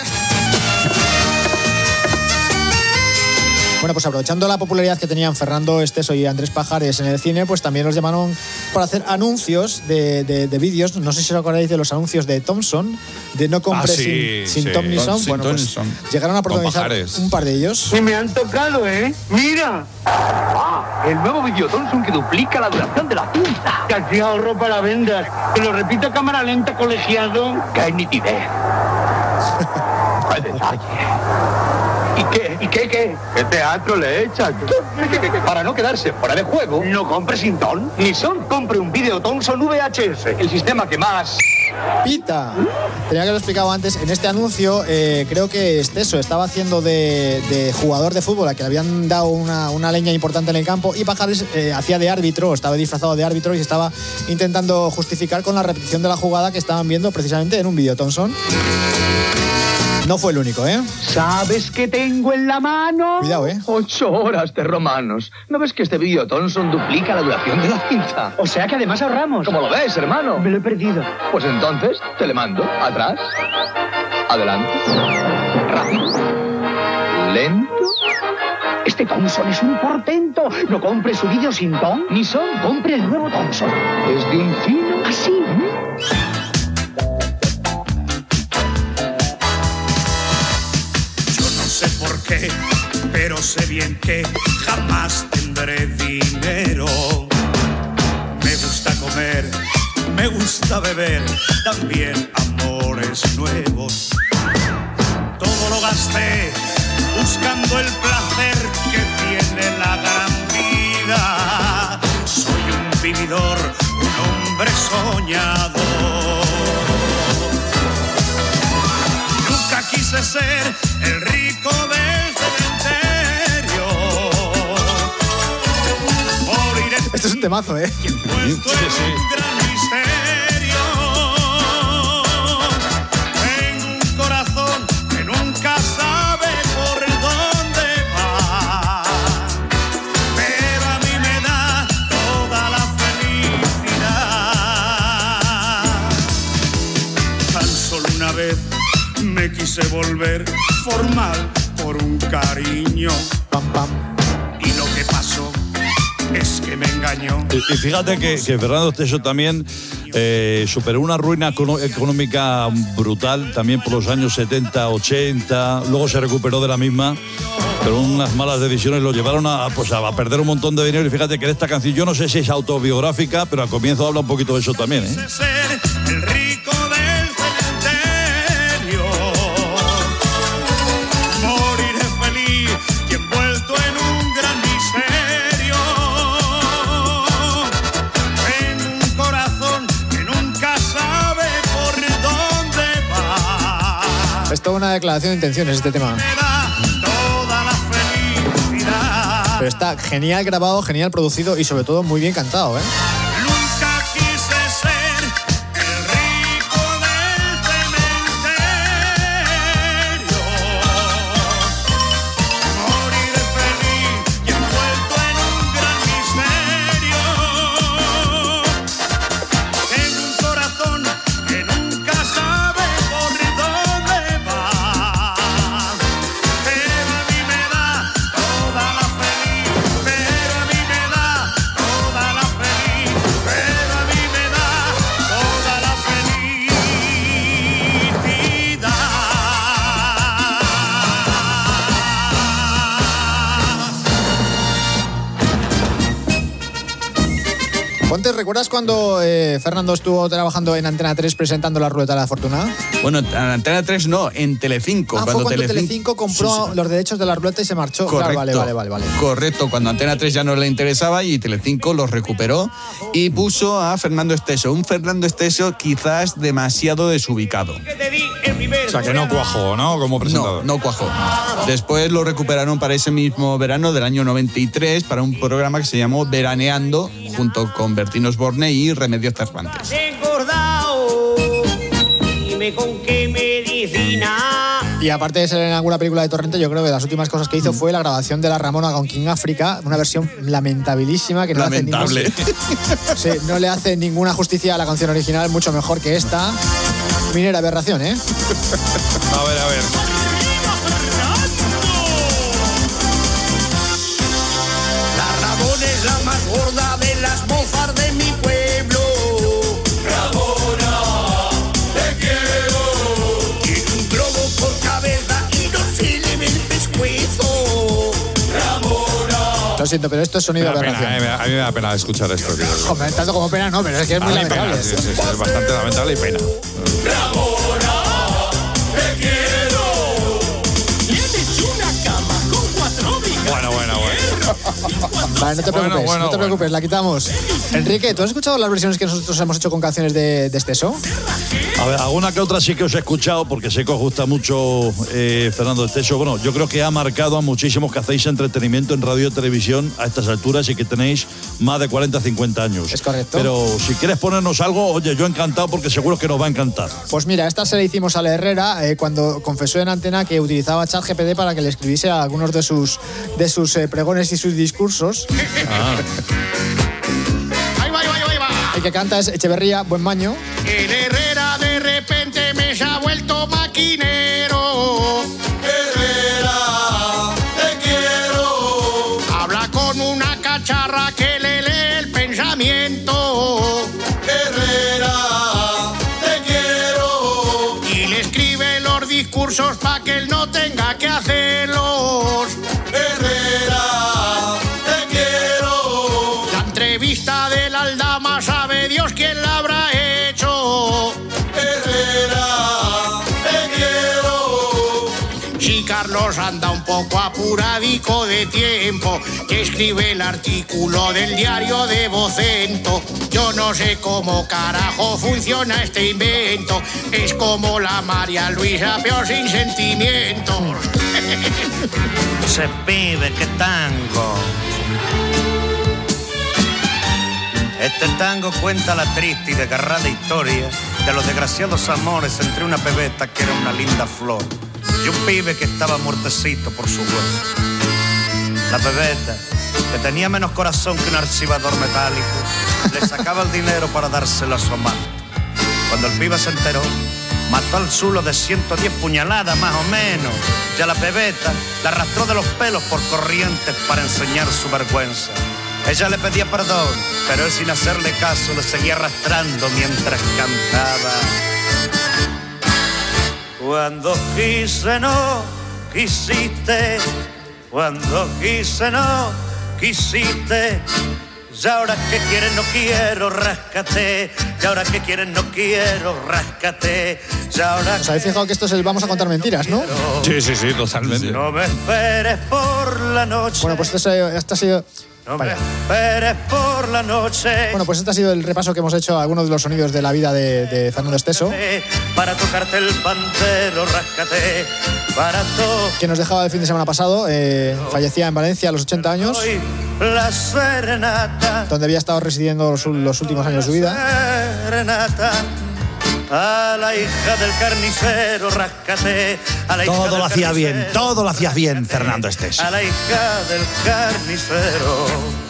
Speaker 11: Bueno, pues aprovechando la popularidad que tenían Fernando Esteso y Andrés Pajares en el cine, pues también los llamaron para hacer anuncios de, de, de vídeos. No sé si os acordáis de los anuncios de Thomson, de no compre
Speaker 17: Ah, sí,
Speaker 11: sin, sin
Speaker 17: sí.
Speaker 11: Tom ni Son.
Speaker 17: Sin
Speaker 11: Bueno,
Speaker 17: Tom
Speaker 11: pues
Speaker 17: ni Son.
Speaker 11: llegaron a
Speaker 17: Con
Speaker 11: protagonizar
Speaker 17: Pajares.
Speaker 11: un par de ellos.
Speaker 21: Y me han tocado, ¿eh? ¡Mira! ¡Ah! El nuevo Video Thomson que duplica la duración de la cinta. Casi ahorro para vendas. Te lo repito a cámara lenta, colegiado. ¡Qué nitidez! ¡Qué detalle! ¿Y qué? ¿Y qué qué? ¿Qué teatro le echas? Para no quedarse fuera de juego, no compre sin ton ni son. Compre un Video Thomson V H S, el sistema que más...
Speaker 11: Pita. Tenía que haberlo explicado antes. En este anuncio, eh, creo que Esteso estaba haciendo de, de jugador de fútbol, a que le habían dado una, una leña importante en el campo, y Pajares eh, hacía de árbitro, estaba disfrazado de árbitro y se estaba intentando justificar con la repetición de la jugada que estaban viendo precisamente en un Video Thomson. No fue el único, ¿eh?
Speaker 21: ¿Sabes qué tengo en la mano?
Speaker 11: Cuidado, ¿eh?
Speaker 21: Ocho horas de romanos. ¿No ves que este Video Thomson duplica la duración de la cinta? O sea que además ahorramos. ¿Cómo lo ves, hermano? Me lo he perdido. Pues entonces, te le mando. Atrás. Adelante. Rápido. Lento. Este Thomson es un portento. No compre su vídeo sin ton ni son. Compre el nuevo Thomson. Es de un fino así.
Speaker 15: No sé por qué, pero sé bien que jamás tendré dinero. Me gusta comer, me gusta beber, también amores nuevos. Todo lo gasté buscando el placer que tiene la gran vida. Soy un vividor, un hombre soñador. Nunca quise ser el rico del cementerio. Moriré.
Speaker 11: Esto es un temazo, ¿eh?
Speaker 15: Envuelto en un gran misterio. Tengo un corazón que nunca sabe por dónde va. Pero a mí me da toda la felicidad. Tan solo una vez me quise volver formal por un cariño.
Speaker 11: Pam, pam.
Speaker 15: Y lo que pasó es que me engañó.
Speaker 14: Y, y fíjate que, que Fernando Esteso también eh, superó una ruina econo- económica brutal también por los años setenta, ochenta. Luego se recuperó de la misma, pero unas malas decisiones lo llevaron a, pues a, a perder un montón de dinero. Y fíjate que en esta canción, yo no sé si es autobiográfica, pero al comienzo habla un poquito de eso también, ¿eh?
Speaker 15: Ser el rico del cementerio. Moriré feliz y envuelto en un gran misterio. Tengo un corazón que nunca sabe por dónde va.
Speaker 11: Es toda una declaración de intenciones este tema.
Speaker 15: Me da toda la felicidad.
Speaker 11: Pero está genial grabado, genial producido y sobre todo muy bien cantado, ¿eh?
Speaker 15: Nunca quise ser el rico del cementerio. Moriré feliz y envuelto en un gran misterio. Tengo un corazón que nunca sabe por
Speaker 11: Ponte, ¿recuerdas cuando eh, Fernando estuvo trabajando en Antena tres presentando la Ruleta de la Fortuna?
Speaker 16: Bueno, en Antena tres no, en Telecinco.
Speaker 11: Ah,
Speaker 16: cuando
Speaker 11: fue cuando
Speaker 16: Telecinco,
Speaker 11: Telecinco compró
Speaker 16: sí, sí.
Speaker 11: los derechos de la Ruleta y se marchó.
Speaker 16: Correcto,
Speaker 11: Claro, vale, vale, vale, vale.
Speaker 16: Correcto, cuando Antena tres ya no le interesaba y Telecinco los recuperó y puso a Fernando Esteso. Un Fernando Esteso quizás demasiado desubicado.
Speaker 17: O sea, que no cuajó, ¿no? Como presentador.
Speaker 16: No, no cuajó. Después lo recuperaron para ese mismo verano del año noventa y tres para un programa que se llamó Veraneando, junto con Bertín Osborne y Remedios Cervantes.
Speaker 19: Engordado, dime con qué medicina.
Speaker 11: Y aparte de ser en alguna película de Torrente, yo creo que las últimas cosas que hizo fue la grabación de La Ramona con King África, una versión lamentabilísima que no
Speaker 16: Lamentable.
Speaker 11: le hace ningún, sí, no le hace ninguna justicia a la canción original, mucho mejor que esta. Minera aberración, ¿eh?
Speaker 17: A ver, a ver.
Speaker 15: La Ramona es la más gorda de las mozas de mi pueblo. Ramona, te quiero. Tiene un globo por cabeza y no se le ve el pescuezo. Ramona.
Speaker 11: Lo siento, pero esto es sonido
Speaker 17: Me da
Speaker 11: aberración.
Speaker 17: pena, eh, me da- a mí me da pena escuchar esto, tío.
Speaker 11: Hombre, tanto como pena no, pero es que es muy
Speaker 17: A mí
Speaker 11: lamentable.
Speaker 17: pena, sí, sí, sí, es bastante lamentable y pena.
Speaker 15: Te quiero. Tienes una cama con cuatro vigas.
Speaker 17: Bueno, bueno, bueno.
Speaker 11: Vale, no te preocupes,
Speaker 17: Bueno, bueno,
Speaker 11: no te preocupes, la quitamos. Enrique, ¿tú has escuchado las versiones que nosotros hemos hecho con canciones de, de Esteso?
Speaker 14: A ver, alguna que otra sí que os he escuchado, porque sé que os gusta mucho eh, Fernando Esteso. Bueno, yo creo que ha marcado a muchísimos que hacéis entretenimiento en radio y televisión a estas alturas y que tenéis más de cuarenta, cincuenta años.
Speaker 11: Es correcto.
Speaker 14: Pero si quieres ponernos algo, oye, yo encantado porque seguro que nos va a encantar.
Speaker 11: Pues mira, esta se la hicimos a la Herrera eh, cuando confesó en Antena que utilizaba ChatGPT para que le escribiese a algunos de sus, de sus eh, pregones y sus discursos.
Speaker 14: Ah.
Speaker 13: Ahí va, ahí va, ahí va.
Speaker 11: El que canta es Echeverría, Buen Maño.
Speaker 13: El Herrera de repente me se ha vuelto maquinero.
Speaker 15: Herrera, te quiero.
Speaker 13: Habla con una cacharra que le lee el pensamiento.
Speaker 15: Herrera, te quiero.
Speaker 13: Y le escribe los discursos para que él no tenga que hacerlos.
Speaker 15: Herrera, te quiero.
Speaker 13: La entrevista del Aldama sabe Dios quién la habrá hecho.
Speaker 15: Herrera, te quiero.
Speaker 13: Si Carlos anda un poco apuradico de tiempo, que escribe el artículo del diario de Vocento. Yo no sé cómo carajo funciona este invento. Es como la María Luisa, peor sin sentimientos.
Speaker 20: Se pibe, qué tango. Este tango cuenta la triste y desgarrada historia de los desgraciados amores entre una pebeta que era una linda flor y un pibe que estaba muertecito por su hueso. La pebeta, que tenía menos corazón que un archivador metálico, le sacaba el dinero para dárselo a su amante. Cuando el pibe se enteró, mató al zulo de ciento diez puñaladas más o menos, y a la pebeta la arrastró de los pelos por corrientes para enseñar su vergüenza. Ella le pedía perdón, pero él sin hacerle caso le seguía arrastrando mientras cantaba. Cuando quise no quisiste, cuando quise no quisiste, y ahora que quieres no quiero, ráscate, y ahora que quieres no quiero, ráscate, y ahora...
Speaker 11: ¿Os habéis fijado que esto es el Vamos a contar mentiras, no?
Speaker 17: Sí, sí, sí, totalmente.
Speaker 20: No me esperes por la noche.
Speaker 11: Bueno, pues esto, ha- esto ha sido...
Speaker 20: No me esperes por la noche.
Speaker 11: Bueno, pues este ha sido el repaso que hemos hecho a algunos de los sonidos de la vida de, de Fernando Esteso,
Speaker 20: Para tocarte el pantero, ráscate, para to...
Speaker 11: que nos dejaba el fin de semana pasado. Eh, fallecía en Valencia a los ochenta años,
Speaker 20: La serenata,
Speaker 11: donde había estado residiendo los, los últimos años de su vida.
Speaker 20: serenata. A la hija del carnicero, ráscate. A la hija
Speaker 13: Todo
Speaker 20: del
Speaker 13: lo hacía bien,
Speaker 20: carnicero,
Speaker 13: todo lo hacía bien, Fernando Esteso.
Speaker 20: A la hija del carnicero.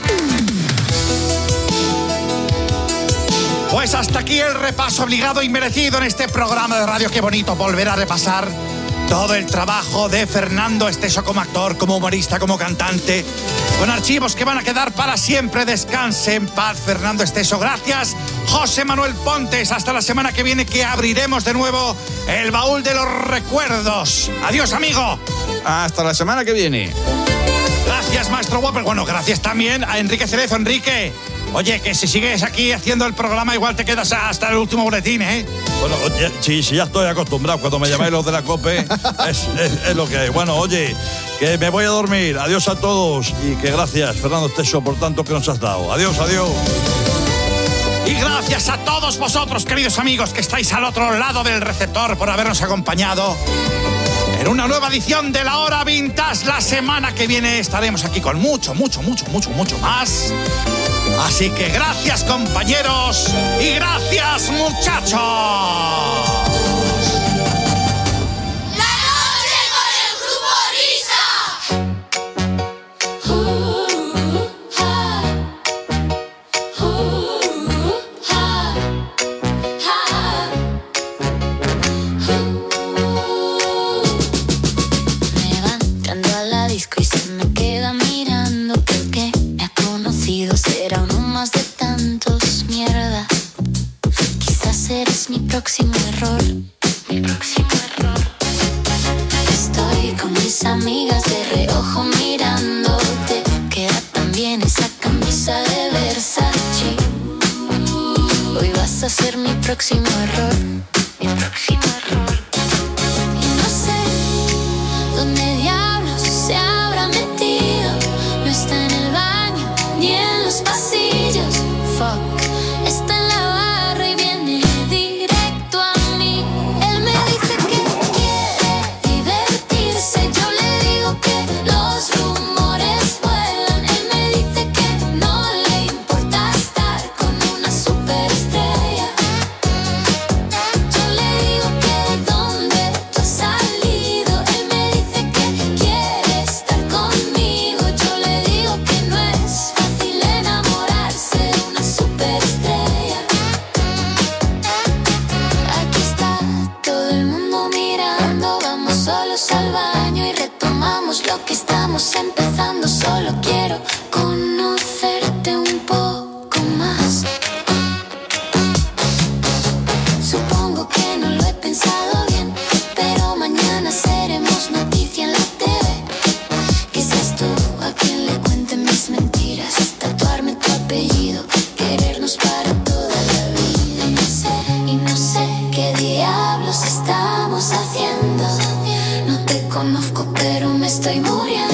Speaker 13: Pues hasta aquí el repaso obligado y merecido en este programa de radio. Qué bonito volver a repasar todo el trabajo de Fernando Esteso como actor, como humorista, como cantante, con archivos que van a quedar para siempre. Descanse en paz, Fernando Esteso. Gracias, José Manuel Pontes. Hasta la semana que viene, que abriremos de nuevo el baúl de los recuerdos. Adiós, amigo.
Speaker 16: Hasta la semana que viene.
Speaker 13: Gracias, maestro Whopper. Bueno, gracias también a Enrique Cerezo. Enrique, Oye, que si sigues aquí haciendo el programa, igual te quedas hasta el último boletín, ¿eh?
Speaker 14: Bueno, oye, sí, sí, ya estoy acostumbrado. Cuando me llamáis los de la COPE, es, es, es lo que hay. Bueno, oye, que me voy a dormir. Adiós a todos y que gracias, Fernando Esteso, por tanto que nos has dado. Adiós, adiós.
Speaker 13: Y gracias a todos vosotros, queridos amigos, que estáis al otro lado del receptor por habernos acompañado en una nueva edición de La Hora Vintage. La semana que viene estaremos aquí con mucho, mucho, mucho, mucho, mucho más. Así que gracias, compañeros, y gracias, muchachos.
Speaker 9: Próximo error, mi próximo error. Estoy con mis amigas de reojo mirándote. Queda tan bien esa camisa de Versace. Hoy vas a ser mi próximo error, mi próximo error. Y no sé dónde diablos se habrá metido. No está en el baño ni en los pasillos. Fuck, está en la barra y viene empezando, solo quiero conocerte un poco más. Supongo que no lo he pensado bien, pero mañana seremos noticia en la T V. Que seas tú a quien le cuenten mis mentiras, tatuarme tu apellido, querernos para toda la vida. Y no sé, y no sé qué diablos estamos haciendo. No te conozco, pero me estoy muriendo.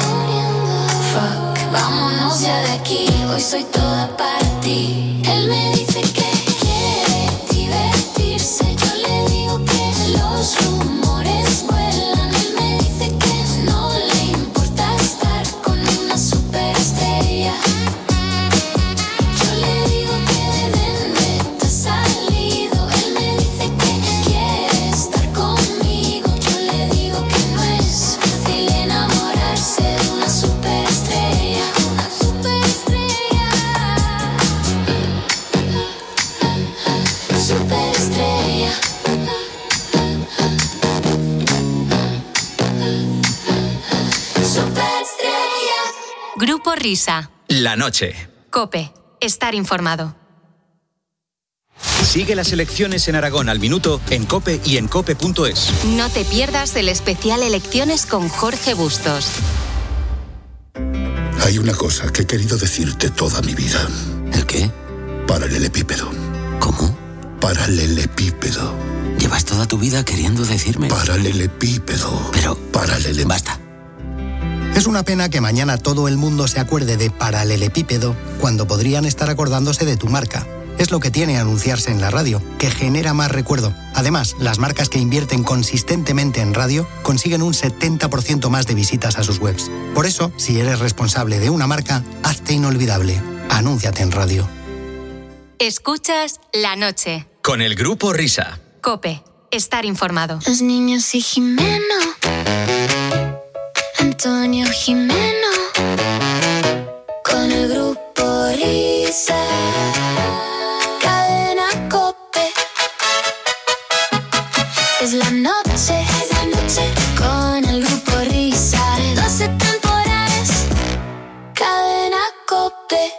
Speaker 9: Fuck, vámonos ya de aquí. Hoy soy toda para ti. Él me dice que quiere divertirse. Yo le digo que los rumores vuelan. Él me dice que no le importa estar con una superestrella. Yo le digo que de dónde te has salido. Él me dice que quiere estar conmigo. Yo le digo que no es fácil enamorarse de una superestrella. Una superestrella. Superestrella. Superestrella.
Speaker 6: Grupo Risa.
Speaker 5: La noche.
Speaker 6: COPE. Estar informado.
Speaker 5: Sigue las elecciones en Aragón al minuto en COPE y en cope punto es.
Speaker 6: No te pierdas el especial Elecciones con Jorge Bustos.
Speaker 2: Hay una cosa que he querido decirte toda mi vida.
Speaker 22: ¿El qué?
Speaker 2: Paralelepípedo.
Speaker 22: ¿Cómo?
Speaker 2: Paralelepípedo.
Speaker 22: Llevas toda tu vida queriendo decirme.
Speaker 2: Paralelepípedo.
Speaker 22: Pero...
Speaker 2: Paralele...
Speaker 22: Basta.
Speaker 23: Es una pena que mañana todo el mundo se acuerde de paralelepípedo cuando podrían estar acordándose de tu marca. Es lo que tiene anunciarse en la radio, que genera más recuerdo. Además, las marcas que invierten consistentemente en radio consiguen un setenta por ciento más de visitas a sus webs. Por eso, si eres responsable de una marca, hazte inolvidable. Anúnciate en radio.
Speaker 6: Escuchas La Noche.
Speaker 5: Con el Grupo Risa.
Speaker 6: COPE. Estar informado.
Speaker 9: Los niños y Jimeno. Antonio Jimeno. Con el Grupo Risa. Cadena COPE. Es la noche, es la noche. Con el Grupo Risa. doce temporadas. Cadena COPE.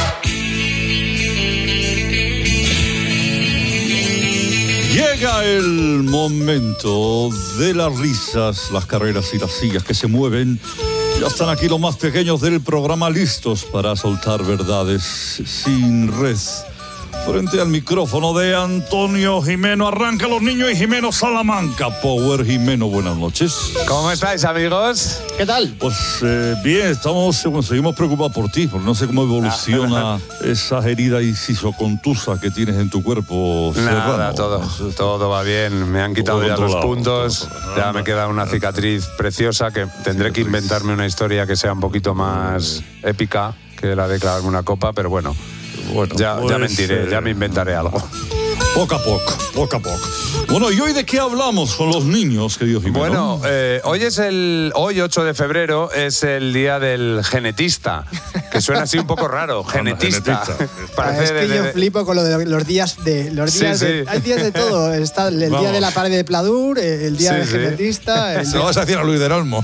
Speaker 14: Llega el momento de las risas, las carreras y las sillas que se mueven Ya están aquí los más pequeños del programa listos para soltar verdades sin red. Frente al micrófono de Antonio Jimeno, arranca los niños y Jimeno Salamanca. Power Jimeno, buenas noches.
Speaker 3: ¿Cómo estáis, amigos?
Speaker 11: ¿Qué tal?
Speaker 14: Pues eh, bien, estamos, bueno, seguimos preocupados por ti, porque no sé cómo evoluciona
Speaker 3: Ah.
Speaker 14: esa herida incisocontusa que tienes en tu cuerpo.
Speaker 3: Nada,
Speaker 14: Serrano.
Speaker 3: todo, todo va bien. Me han quitado ya los
Speaker 14: controlado,
Speaker 3: puntos. Ya me queda una cicatriz preciosa que tendré que inventarme una historia que sea un poquito más épica que la de clavarme una copa, pero bueno.
Speaker 14: Bueno,
Speaker 3: ya,
Speaker 14: pues,
Speaker 3: ya mentiré,
Speaker 14: eh,
Speaker 3: ya me inventaré algo.
Speaker 14: Poco a poco, poco a poco. Bueno, ¿y hoy de qué hablamos con los niños, querido Jimeno?
Speaker 3: Bueno, eh, hoy es el hoy ocho de febrero es el día del genetista, que suena así un poco raro, genetista. Parece
Speaker 11: es que
Speaker 3: de-
Speaker 11: yo
Speaker 3: de-
Speaker 11: flipo con lo de los días de los
Speaker 3: Sí,
Speaker 11: días de,
Speaker 3: sí.
Speaker 11: hay días de todo. Está el
Speaker 3: Vamos.
Speaker 11: día de la pared de Pladur, el día
Speaker 3: Sí,
Speaker 11: del
Speaker 3: sí.
Speaker 11: genetista. El
Speaker 17: Se
Speaker 11: día-
Speaker 17: lo vas a decir a Luis del Olmo.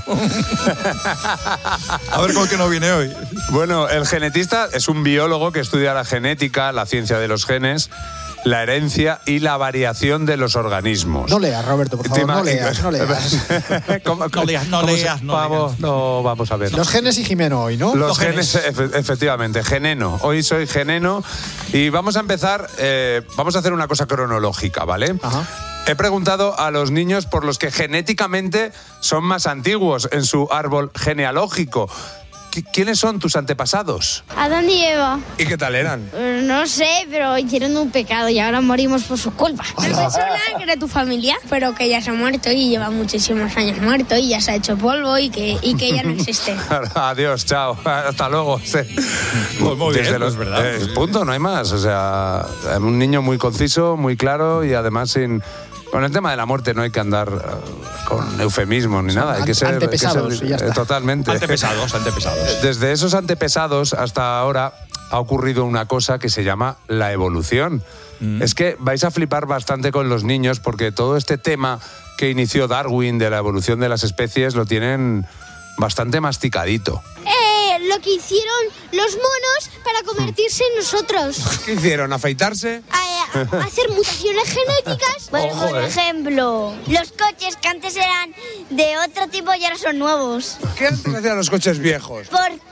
Speaker 17: A ver con qué no viene hoy.
Speaker 3: Bueno, el genetista es un biólogo que estudia la genética, la ciencia de los genes, la herencia y la variación de los organismos.
Speaker 11: No leas, Roberto, por
Speaker 3: ¿Te
Speaker 11: favor, no
Speaker 3: imaginas?
Speaker 11: leas, no leas.
Speaker 3: ¿Cómo-
Speaker 16: No leas, no
Speaker 3: cómo se-
Speaker 16: leas, no
Speaker 3: vamos, no, vamos a ver.
Speaker 11: Los genes y Jimeno hoy, ¿no?
Speaker 3: Los genes, efe- efectivamente, geneno. Hoy soy geneno y vamos a empezar, eh, vamos a hacer una cosa cronológica, ¿vale? He preguntado a los niños por los que genéticamente son más antiguos en su árbol genealógico. ¿Qui- ¿Quiénes son tus antepasados?
Speaker 4: Adán y Eva.
Speaker 3: ¿Y qué tal eran?
Speaker 4: Eh, No sé, pero hicieron un pecado y ahora morimos por su culpa. Una persona que era tu familia, pero que ya se ha muerto y lleva muchísimos años muerto y ya se ha hecho polvo y que, y que ya no existe.
Speaker 3: Adiós, chao, hasta luego. Sí.
Speaker 17: Pues muy bien,
Speaker 3: Desde
Speaker 17: pues
Speaker 3: los-
Speaker 17: verdad.
Speaker 3: eh, punto, no hay más. O sea, un niño muy conciso, muy claro y además sin... Con el tema de la muerte no hay que andar eh, con eufemismos ni nada. Hay que ser, hay que
Speaker 11: antepesados
Speaker 3: ser-
Speaker 11: y ya está.
Speaker 3: eh, Totalmente.
Speaker 16: Antepesados, antepesados.
Speaker 3: Desde esos antepesados hasta ahora ha ocurrido una cosa que se llama la evolución. Es que vais a flipar bastante con los niños porque todo este tema que inició Darwin de la evolución de las especies lo tienen bastante masticadito.
Speaker 4: Eh, lo que hicieron los monos para convertirse en nosotros.
Speaker 3: ¿Qué hicieron? ¿Afeitarse?
Speaker 4: A, a hacer mutaciones genéticas.
Speaker 3: Pues, Ojo, por eh.
Speaker 4: ejemplo, los coches que antes eran de otro tipo y ahora son nuevos.
Speaker 3: ¿Qué antes hacían los coches viejos?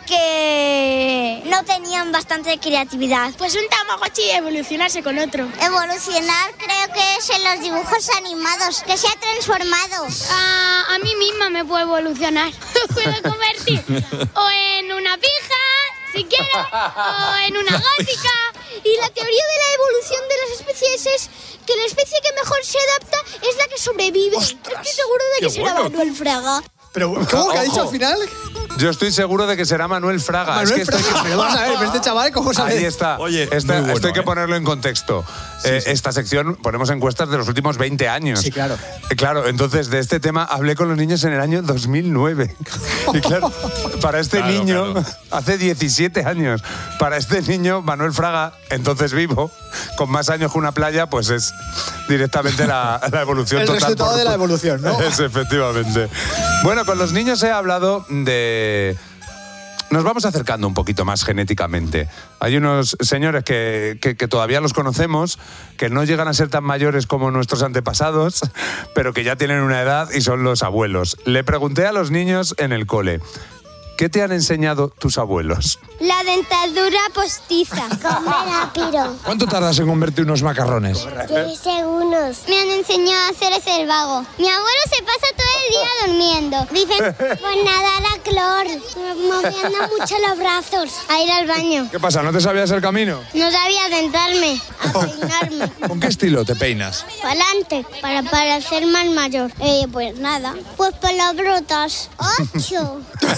Speaker 4: Porque no tenían bastante creatividad. Pues un Tamagotchi evolucionarse con otro.
Speaker 8: Evolucionar creo que es en los dibujos animados, que se ha transformado.
Speaker 4: Ah, a mí misma me puedo evolucionar. Me puedo convertir o en una pija, si quiero, o en una gótica. Y la teoría de la evolución de las especies es que la especie que mejor se adapta es la que sobrevive. Estoy seguro de que
Speaker 3: ¡Qué
Speaker 4: será
Speaker 3: bueno!
Speaker 4: Manuel Fraga.
Speaker 11: Pero, ¿cómo que ha dicho
Speaker 3: Ojo.
Speaker 11: al final?
Speaker 3: Yo estoy seguro de que será Manuel Fraga.
Speaker 11: Manuel
Speaker 3: es que estoy-
Speaker 11: Fraga, pero vamos a ver, pero este chaval, ¿cómo sabe?
Speaker 3: Ahí está.
Speaker 17: Oye,
Speaker 3: Esta-
Speaker 17: muy bueno,
Speaker 3: esto hay que
Speaker 17: ¿eh?
Speaker 3: ponerlo en contexto. Eh, Esta sección ponemos encuestas de los últimos veinte años.
Speaker 11: Sí, claro.
Speaker 3: Eh, Claro, entonces de este tema hablé con los niños en el año dos mil nueve. Y claro, para este
Speaker 17: Claro,
Speaker 3: niño,
Speaker 17: claro.
Speaker 3: hace diecisiete años, para este niño, Manuel Fraga, entonces vivo, con más años que una playa, pues es directamente la, la evolución
Speaker 11: El
Speaker 3: total.
Speaker 11: resultado
Speaker 3: por-
Speaker 11: de la evolución, ¿no?
Speaker 3: Es, efectivamente. Bueno, con los niños he hablado de... Nos vamos acercando un poquito más genéticamente. Hay unos señores que, que- que todavía los conocemos, que no llegan a ser tan mayores como nuestros antepasados, pero que ya tienen una edad y son los abuelos. Le pregunté a los niños en el cole, ¿qué te han enseñado tus abuelos?
Speaker 4: La dentadura postiza.
Speaker 8: Comer a piro.
Speaker 3: ¿Cuánto tardas en convertir unos macarrones?
Speaker 8: Tres segundos.
Speaker 4: Me han enseñado a hacer ese el vago. Mi abuelo se pasa todo el día durmiendo. Dicen,
Speaker 8: Pues nadar a clor. Moviendo mucho los brazos.
Speaker 4: a ir al baño.
Speaker 3: ¿Qué pasa? ¿No te sabías el camino?
Speaker 4: No sabía dentarme, a peinarme.
Speaker 3: ¿Con qué estilo te peinas?
Speaker 4: Para adelante, para parecer más mayor. Eh, pues nada.
Speaker 8: Pues palabrotas. Ocho.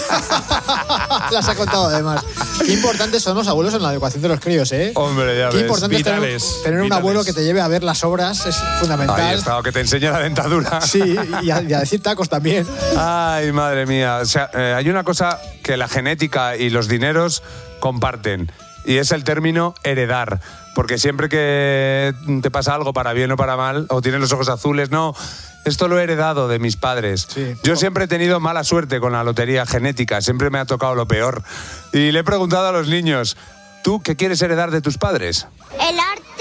Speaker 11: Las ha contado además. Qué importantes son los abuelos en la educación de los críos, ¿eh?
Speaker 3: Hombre, ya
Speaker 11: Qué
Speaker 3: ves.
Speaker 11: importante es tener,
Speaker 3: Vitales,
Speaker 11: tener un
Speaker 3: vitales.
Speaker 11: abuelo que te lleve a ver las obras, es fundamental.
Speaker 3: Ahí está, o que te enseñe la dentadura.
Speaker 11: Sí, y a, y a decir tacos también.
Speaker 3: Ay, madre mía. O sea, eh, hay una cosa que la genética y los dineros comparten y es el término heredar. Porque siempre que te pasa algo para bien o para mal, o tienes los ojos azules, no, esto lo he heredado de mis padres. Yo siempre he tenido mala suerte con la lotería genética, siempre me ha tocado lo peor. Y le he preguntado a los niños, ¿tú qué quieres heredar de tus padres?
Speaker 8: El arte,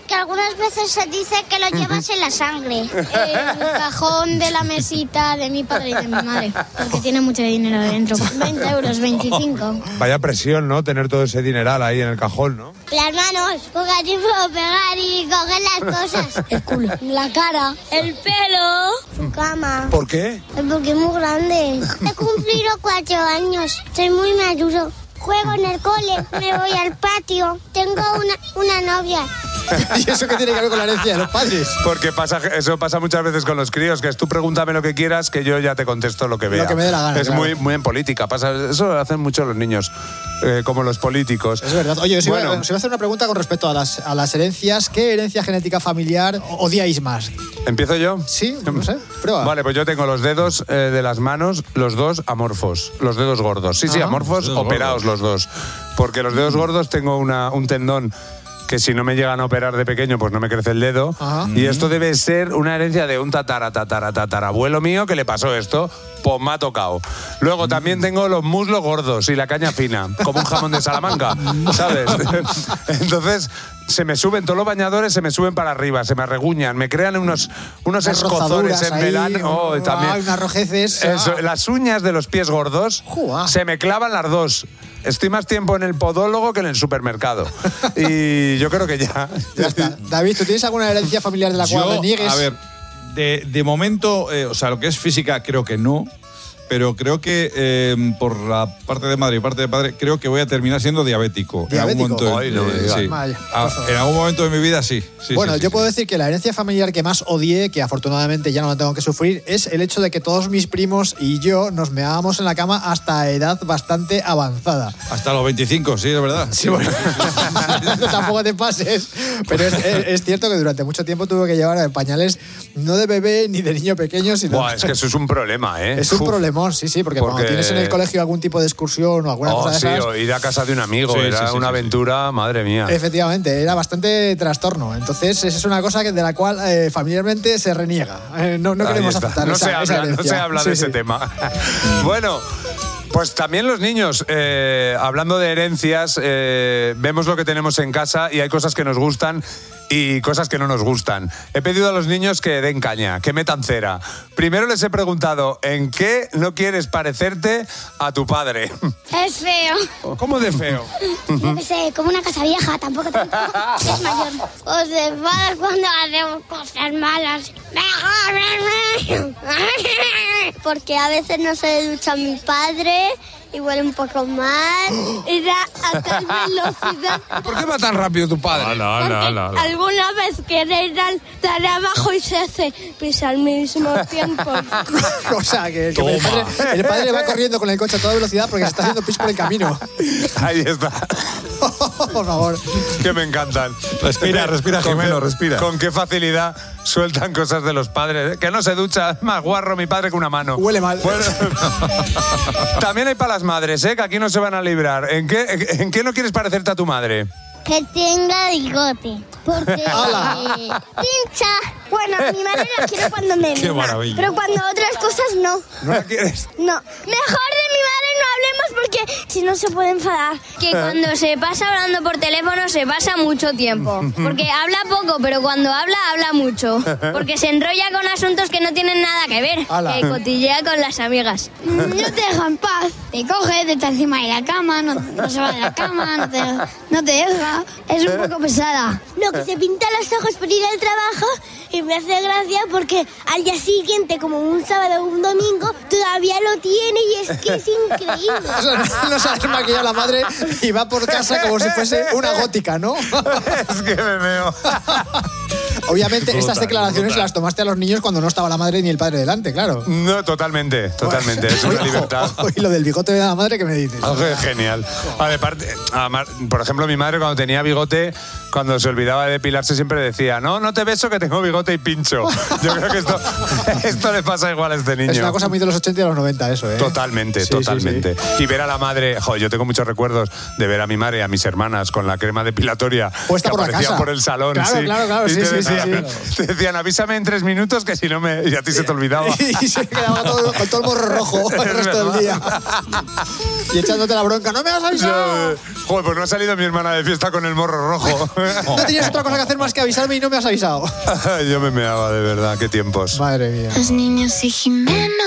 Speaker 8: que algunas veces se dice que lo llevas en la sangre.
Speaker 4: El cajón de la mesita de mi padre y de mi madre, porque tiene mucho dinero dentro. veinte euros, veinticinco.
Speaker 3: Vaya presión, ¿no? Tener todo ese dineral ahí en el cajón, ¿no?
Speaker 8: Las manos, porque así puedo pegar y coger las cosas.
Speaker 4: El culo, la cara, el pelo.
Speaker 8: Su cama.
Speaker 3: ¿Por qué?
Speaker 8: Porque es muy grande. He cumplido cuatro años. Soy muy maduro. Juego en el cole, me voy al patio. Tengo una, una novia.
Speaker 11: ¿Y eso qué tiene que ver con la herencia de los padres?
Speaker 3: Porque pasa, eso pasa muchas veces con los críos, que es tú pregúntame lo que quieras, que yo ya te contesto lo que vea.
Speaker 11: Lo que me dé la gana,
Speaker 3: Es
Speaker 11: claro.
Speaker 3: muy, muy en política, pasa, eso lo hacen mucho los niños, eh, como los políticos.
Speaker 11: Es verdad. Oye, os iba,
Speaker 3: Bueno.
Speaker 11: os iba a hacer una pregunta con respecto a las, a las herencias. ¿Qué herencia genética familiar odiáis más?
Speaker 3: ¿Empiezo yo?
Speaker 11: Sí, no sé, prueba.
Speaker 3: Vale, pues yo tengo los dedos eh, de las manos, los dos amorfos, los dedos gordos. Sí, sí,
Speaker 11: Ajá.
Speaker 3: amorfos,
Speaker 17: Los dedos
Speaker 3: operados los dos. Porque los dedos gordos tengo una, un tendón que si no me llegan a operar de pequeño, pues no me crece el dedo.
Speaker 11: Ajá.
Speaker 3: Y esto debe ser una herencia de un tatara, tatara, tatarabuelo mío que le pasó esto, pues me ha tocado. Luego también tengo los muslos gordos y la caña fina, como un jamón de Salamanca, ¿sabes? Entonces, se me suben todos los bañadores, se me suben para arriba, se me arreguñan, me crean unos, unos
Speaker 11: Unas
Speaker 3: escozones
Speaker 11: rozaduras
Speaker 3: en
Speaker 11: ahí,
Speaker 3: verano. Oh,
Speaker 11: ah,
Speaker 3: también.
Speaker 11: unas rojeces.
Speaker 3: Eso,
Speaker 11: Ah.
Speaker 3: las uñas de los pies gordos
Speaker 11: Jua.
Speaker 3: se me clavan las dos. Estoy más tiempo en el podólogo que en el supermercado. Y yo creo que ya.
Speaker 11: Ya está. David, ¿tú tienes alguna herencia familiar de la cual
Speaker 17: Yo,
Speaker 11: reniegues?
Speaker 17: a ver, de, de momento, eh, o sea, lo que es física creo que no, pero creo que eh, por la parte de madre y parte de padre, creo que voy a terminar siendo diabético.
Speaker 11: ¿Diabético?
Speaker 17: En algún momento,
Speaker 3: Ay, no me
Speaker 17: eh,
Speaker 3: digas.
Speaker 17: sí.
Speaker 11: Vaya,
Speaker 17: Ah,
Speaker 11: por favor.
Speaker 17: en algún momento de mi vida sí. sí
Speaker 11: bueno,
Speaker 17: sí, sí,
Speaker 11: yo
Speaker 17: sí.
Speaker 11: puedo decir que la herencia familiar que más odié, que afortunadamente ya no la tengo que sufrir, es el hecho de que todos mis primos y yo nos meábamos en la cama hasta edad bastante avanzada.
Speaker 17: Hasta los veinticinco, sí, es verdad.
Speaker 11: Sí, bueno, no, tampoco te pases, pero es, es- es cierto que durante mucho tiempo tuve que llevar pañales no de bebé ni de niño pequeño, sino...
Speaker 3: Buah, es que eso es un problema, ¿eh?
Speaker 11: Es un
Speaker 3: Uf.
Speaker 11: problemón, sí, sí, porque, cuando
Speaker 3: Porque-
Speaker 11: tienes en el colegio algún tipo de excursión o alguna
Speaker 3: Oh,
Speaker 11: cosa de
Speaker 3: sí,
Speaker 11: esas...
Speaker 3: o ir a casa de un amigo,
Speaker 17: Sí,
Speaker 3: era
Speaker 17: sí, sí,
Speaker 3: una
Speaker 17: sí,
Speaker 3: aventura, madre mía.
Speaker 11: Efectivamente, era bastante trastorno. Entonces, esa es una cosa que, de la cual eh, familiarmente se reniega. Eh, no no
Speaker 3: Ahí
Speaker 11: queremos
Speaker 3: está.
Speaker 11: aceptar
Speaker 3: No
Speaker 11: esa,
Speaker 3: se
Speaker 11: esa
Speaker 3: habla, no
Speaker 11: herencia.
Speaker 3: se habla
Speaker 11: Sí,
Speaker 3: de
Speaker 11: sí.
Speaker 3: ese tema. Bueno, pues también los niños, eh, hablando de herencias, eh, vemos lo que tenemos en casa y hay cosas que nos gustan y cosas que no nos gustan. He pedido a los niños que den caña, que metan cera. Primero les he preguntado, ¿en qué no quieres parecerte a tu padre?
Speaker 4: Es feo.
Speaker 3: ¿Cómo de feo?
Speaker 4: Yo qué sé, como una casa vieja, tampoco tanto. Es mayor. O se enfada cuando hacemos cosas malas.
Speaker 8: Porque a veces no se ducha mi padre y huele un poco mal. Y da a tal velocidad.
Speaker 3: ¿Por qué va tan rápido tu padre?
Speaker 8: Porque alguna vez quiere ir al dar abajo y se hace pis al mismo tiempo.
Speaker 11: O sea, que, que el, padre, el padre va corriendo con el coche a toda velocidad porque se está haciendo pis por el camino.
Speaker 3: Ahí está.
Speaker 11: Por favor.
Speaker 3: Que me encantan.
Speaker 17: Respira, respira,
Speaker 3: Con
Speaker 17: Jimeno,
Speaker 3: qué-
Speaker 17: respira.
Speaker 3: Con qué facilidad sueltan cosas de los padres. ¿eh? Que no se ducha, es más guarro mi padre que una mano.
Speaker 11: Huele mal.
Speaker 3: Bueno, también hay para las madres, ¿eh? Que aquí no se van a librar. ¿En qué, en qué no quieres parecerte a tu madre?
Speaker 8: Que tenga bigote. Porque
Speaker 11: ¡Hala!
Speaker 8: eh, pincha. Bueno, mi madre la quiero cuando me
Speaker 17: Qué
Speaker 8: mima,
Speaker 17: maravilla.
Speaker 8: pero cuando otras cosas no.
Speaker 3: ¿No la quieres?
Speaker 8: No. Mejor de mi madre no hablemos porque si no se puede enfadar.
Speaker 4: Que cuando se pasa hablando por teléfono se pasa mucho tiempo. Porque habla poco, pero cuando habla, habla mucho. Porque se enrolla con asuntos que no tienen nada que ver.
Speaker 11: Ala.
Speaker 4: Que cotillea con las amigas.
Speaker 8: No te deja en paz.
Speaker 4: Te coge, te está encima de la cama, no, no se va de la cama, no te, no te deja. Es un poco pesada.
Speaker 8: No, que se pinta los ojos por ir al trabajo y me hace gracia porque al día siguiente, como un sábado o un domingo, todavía lo tiene y es que es increíble.
Speaker 11: O sea, no, no sabes maquillar a la madre y va por casa como si fuese una gótica, ¿no?
Speaker 3: Es que me meo.
Speaker 11: Obviamente,
Speaker 17: Total,
Speaker 11: estas declaraciones
Speaker 17: total.
Speaker 11: las tomaste a los niños cuando no estaba la madre ni el padre delante, claro.
Speaker 3: No, totalmente, totalmente. Es una
Speaker 11: Oye,
Speaker 3: libertad.
Speaker 11: ojo, ojo, y lo del bigote de la madre, ¿qué me dices?
Speaker 3: Algo genial. Vale, parte- además, por ejemplo, mi madre cuando tenía bigote, cuando se olvidaba de depilarse, siempre decía, no, no te beso que tengo bigote y pincho. Yo creo que esto, esto le pasa igual a este niño.
Speaker 11: Es una cosa muy de los ochenta y de los noventa eso, ¿eh?
Speaker 3: Totalmente,
Speaker 11: Sí, sí,
Speaker 3: totalmente. Y ver a la madre, joder, yo tengo muchos recuerdos de ver a mi madre y a mis hermanas con la crema depilatoria
Speaker 11: Puesta
Speaker 3: que
Speaker 11: por la
Speaker 3: aparecía
Speaker 11: casa.
Speaker 3: por el salón.
Speaker 11: Claro,
Speaker 3: sí.
Speaker 11: claro, claro,
Speaker 3: Y
Speaker 11: sí,
Speaker 3: te
Speaker 11: sí,
Speaker 3: decía, decían, te decían, avísame en tres minutos que si no me... Y a ti se te olvidaba.
Speaker 11: Y se quedaba todo, con todo el morro rojo el resto del día. Y echándote la bronca, ¡no me has avisado!
Speaker 3: Joder, pues no ha salido mi hermana de fiesta con el morro rojo.
Speaker 11: No tenías otra cosa que hacer más que avisarme y no me has avisado.
Speaker 3: Yo me meaba, de verdad, qué tiempos.
Speaker 11: Madre mía.
Speaker 9: Los niños y Jimeno,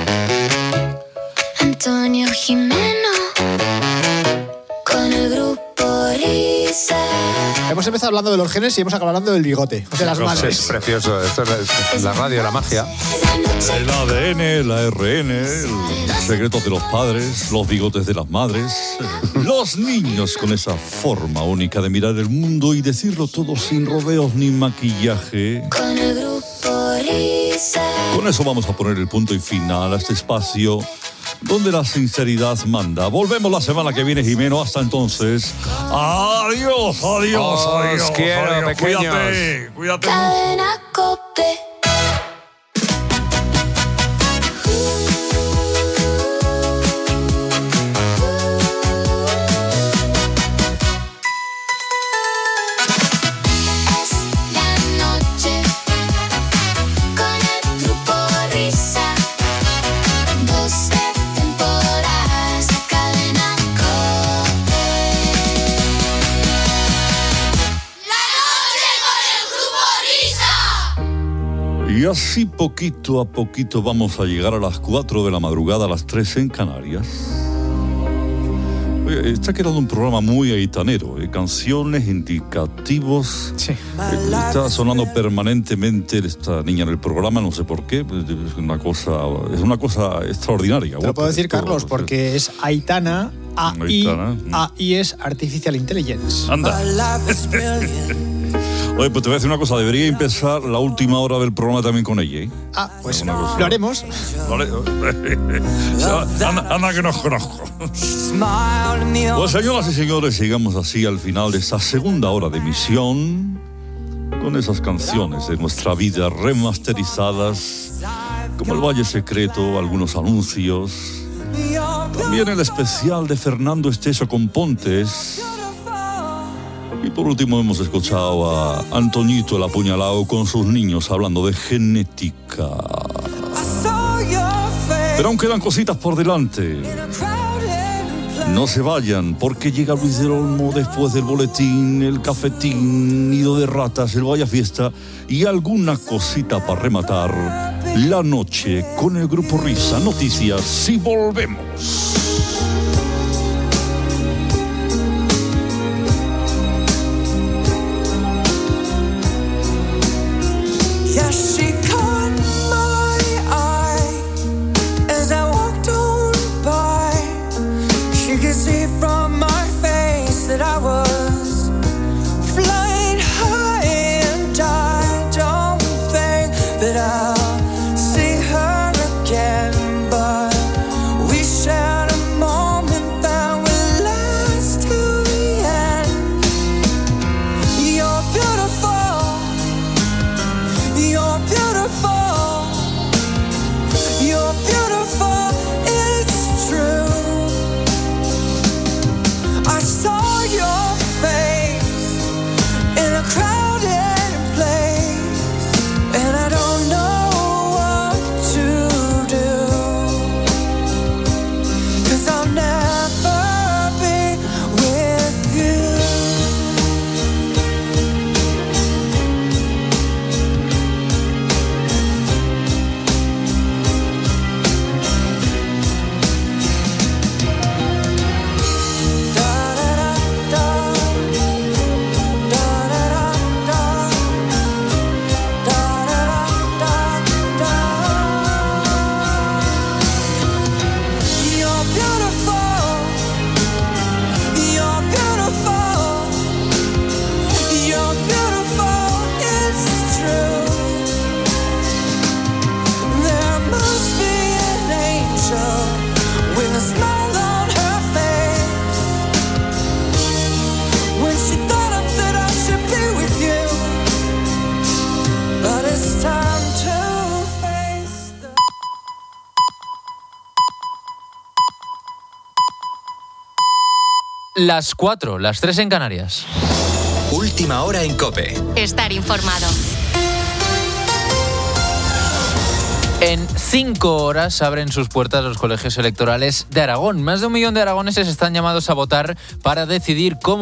Speaker 9: Antonio Jimeno, con el grupo Risa.
Speaker 11: Hemos empezado hablando de los genes y hemos acabado hablando del bigote, de las madres.
Speaker 3: Es precioso, esto es la radio, la magia.
Speaker 14: El A D N, el A R N, los secretos de los padres, los bigotes de las madres, los niños con esa forma única de mirar el mundo y decirlo todo sin rodeos ni maquillaje.
Speaker 9: Con el grupo Risa.
Speaker 14: Con eso vamos a poner el punto y final a este espacio donde la sinceridad manda. Volvemos la semana que viene, Jimeno. Hasta entonces, adiós, adiós,
Speaker 3: Os
Speaker 14: adiós.
Speaker 3: quiero,
Speaker 14: adiós.
Speaker 3: pequeños.
Speaker 14: Cuídate, cuídate.
Speaker 9: Cadena Cope.
Speaker 14: Y así poquito a poquito vamos a llegar a las cuatro de la madrugada, a las tres en Canarias. Oye, está quedando un programa muy aitanero, ¿eh? Canciones, indicativos.
Speaker 11: Sí.
Speaker 14: Eh, está sonando permanentemente esta niña en el programa, no sé por qué. Es una cosa, es una cosa extraordinaria.
Speaker 11: Te lo puedo decir, Carlos, porque es Aitana. A I, A I es Artificial Intelligence.
Speaker 14: Anda. Oye, pues te voy a decir una cosa, debería empezar la última hora del programa también con ella, ¿eh?
Speaker 11: Ah, pues lo haremos.
Speaker 14: Anda, anda que nos conozco. Pues señoras y señores, sigamos así al final de esta segunda hora de emisión con esas canciones de nuestra vida remasterizadas, como El Valle Secreto, algunos anuncios, también el especial de Fernando Esteso con Pontes. Y por último hemos escuchado a Antoñito el Apuñalado con sus niños hablando de genética. Pero aún quedan cositas por delante. No se vayan, porque llega Luis del Olmo después del boletín, el cafetín, nido de ratas, el Vaya Fiesta y alguna cosita para rematar la noche con el grupo Risa. Noticias y volvemos.
Speaker 12: She caught my eye as I walked on by. She could see from my face that I was flying high, and I don't think that I'll see her again. But we shared a moment that will last to the end. You're beautiful. You're beautiful, you're beautiful, it's true. I saw your face in a crowded place, and I don't know what to do, 'cause I'll never be with you. You're beautiful, you're beautiful, you're beautiful, it's true. There must be an angel with a smile on her face when she thought of that I should be with you. But it's time to face the...
Speaker 1: Las cuatro, las tres en Canarias.
Speaker 5: Última hora en COPE.
Speaker 6: Estar informado.
Speaker 1: En cinco horas abren sus puertas los colegios electorales de Aragón. Más de un millón de aragoneses están llamados a votar para decidir cómo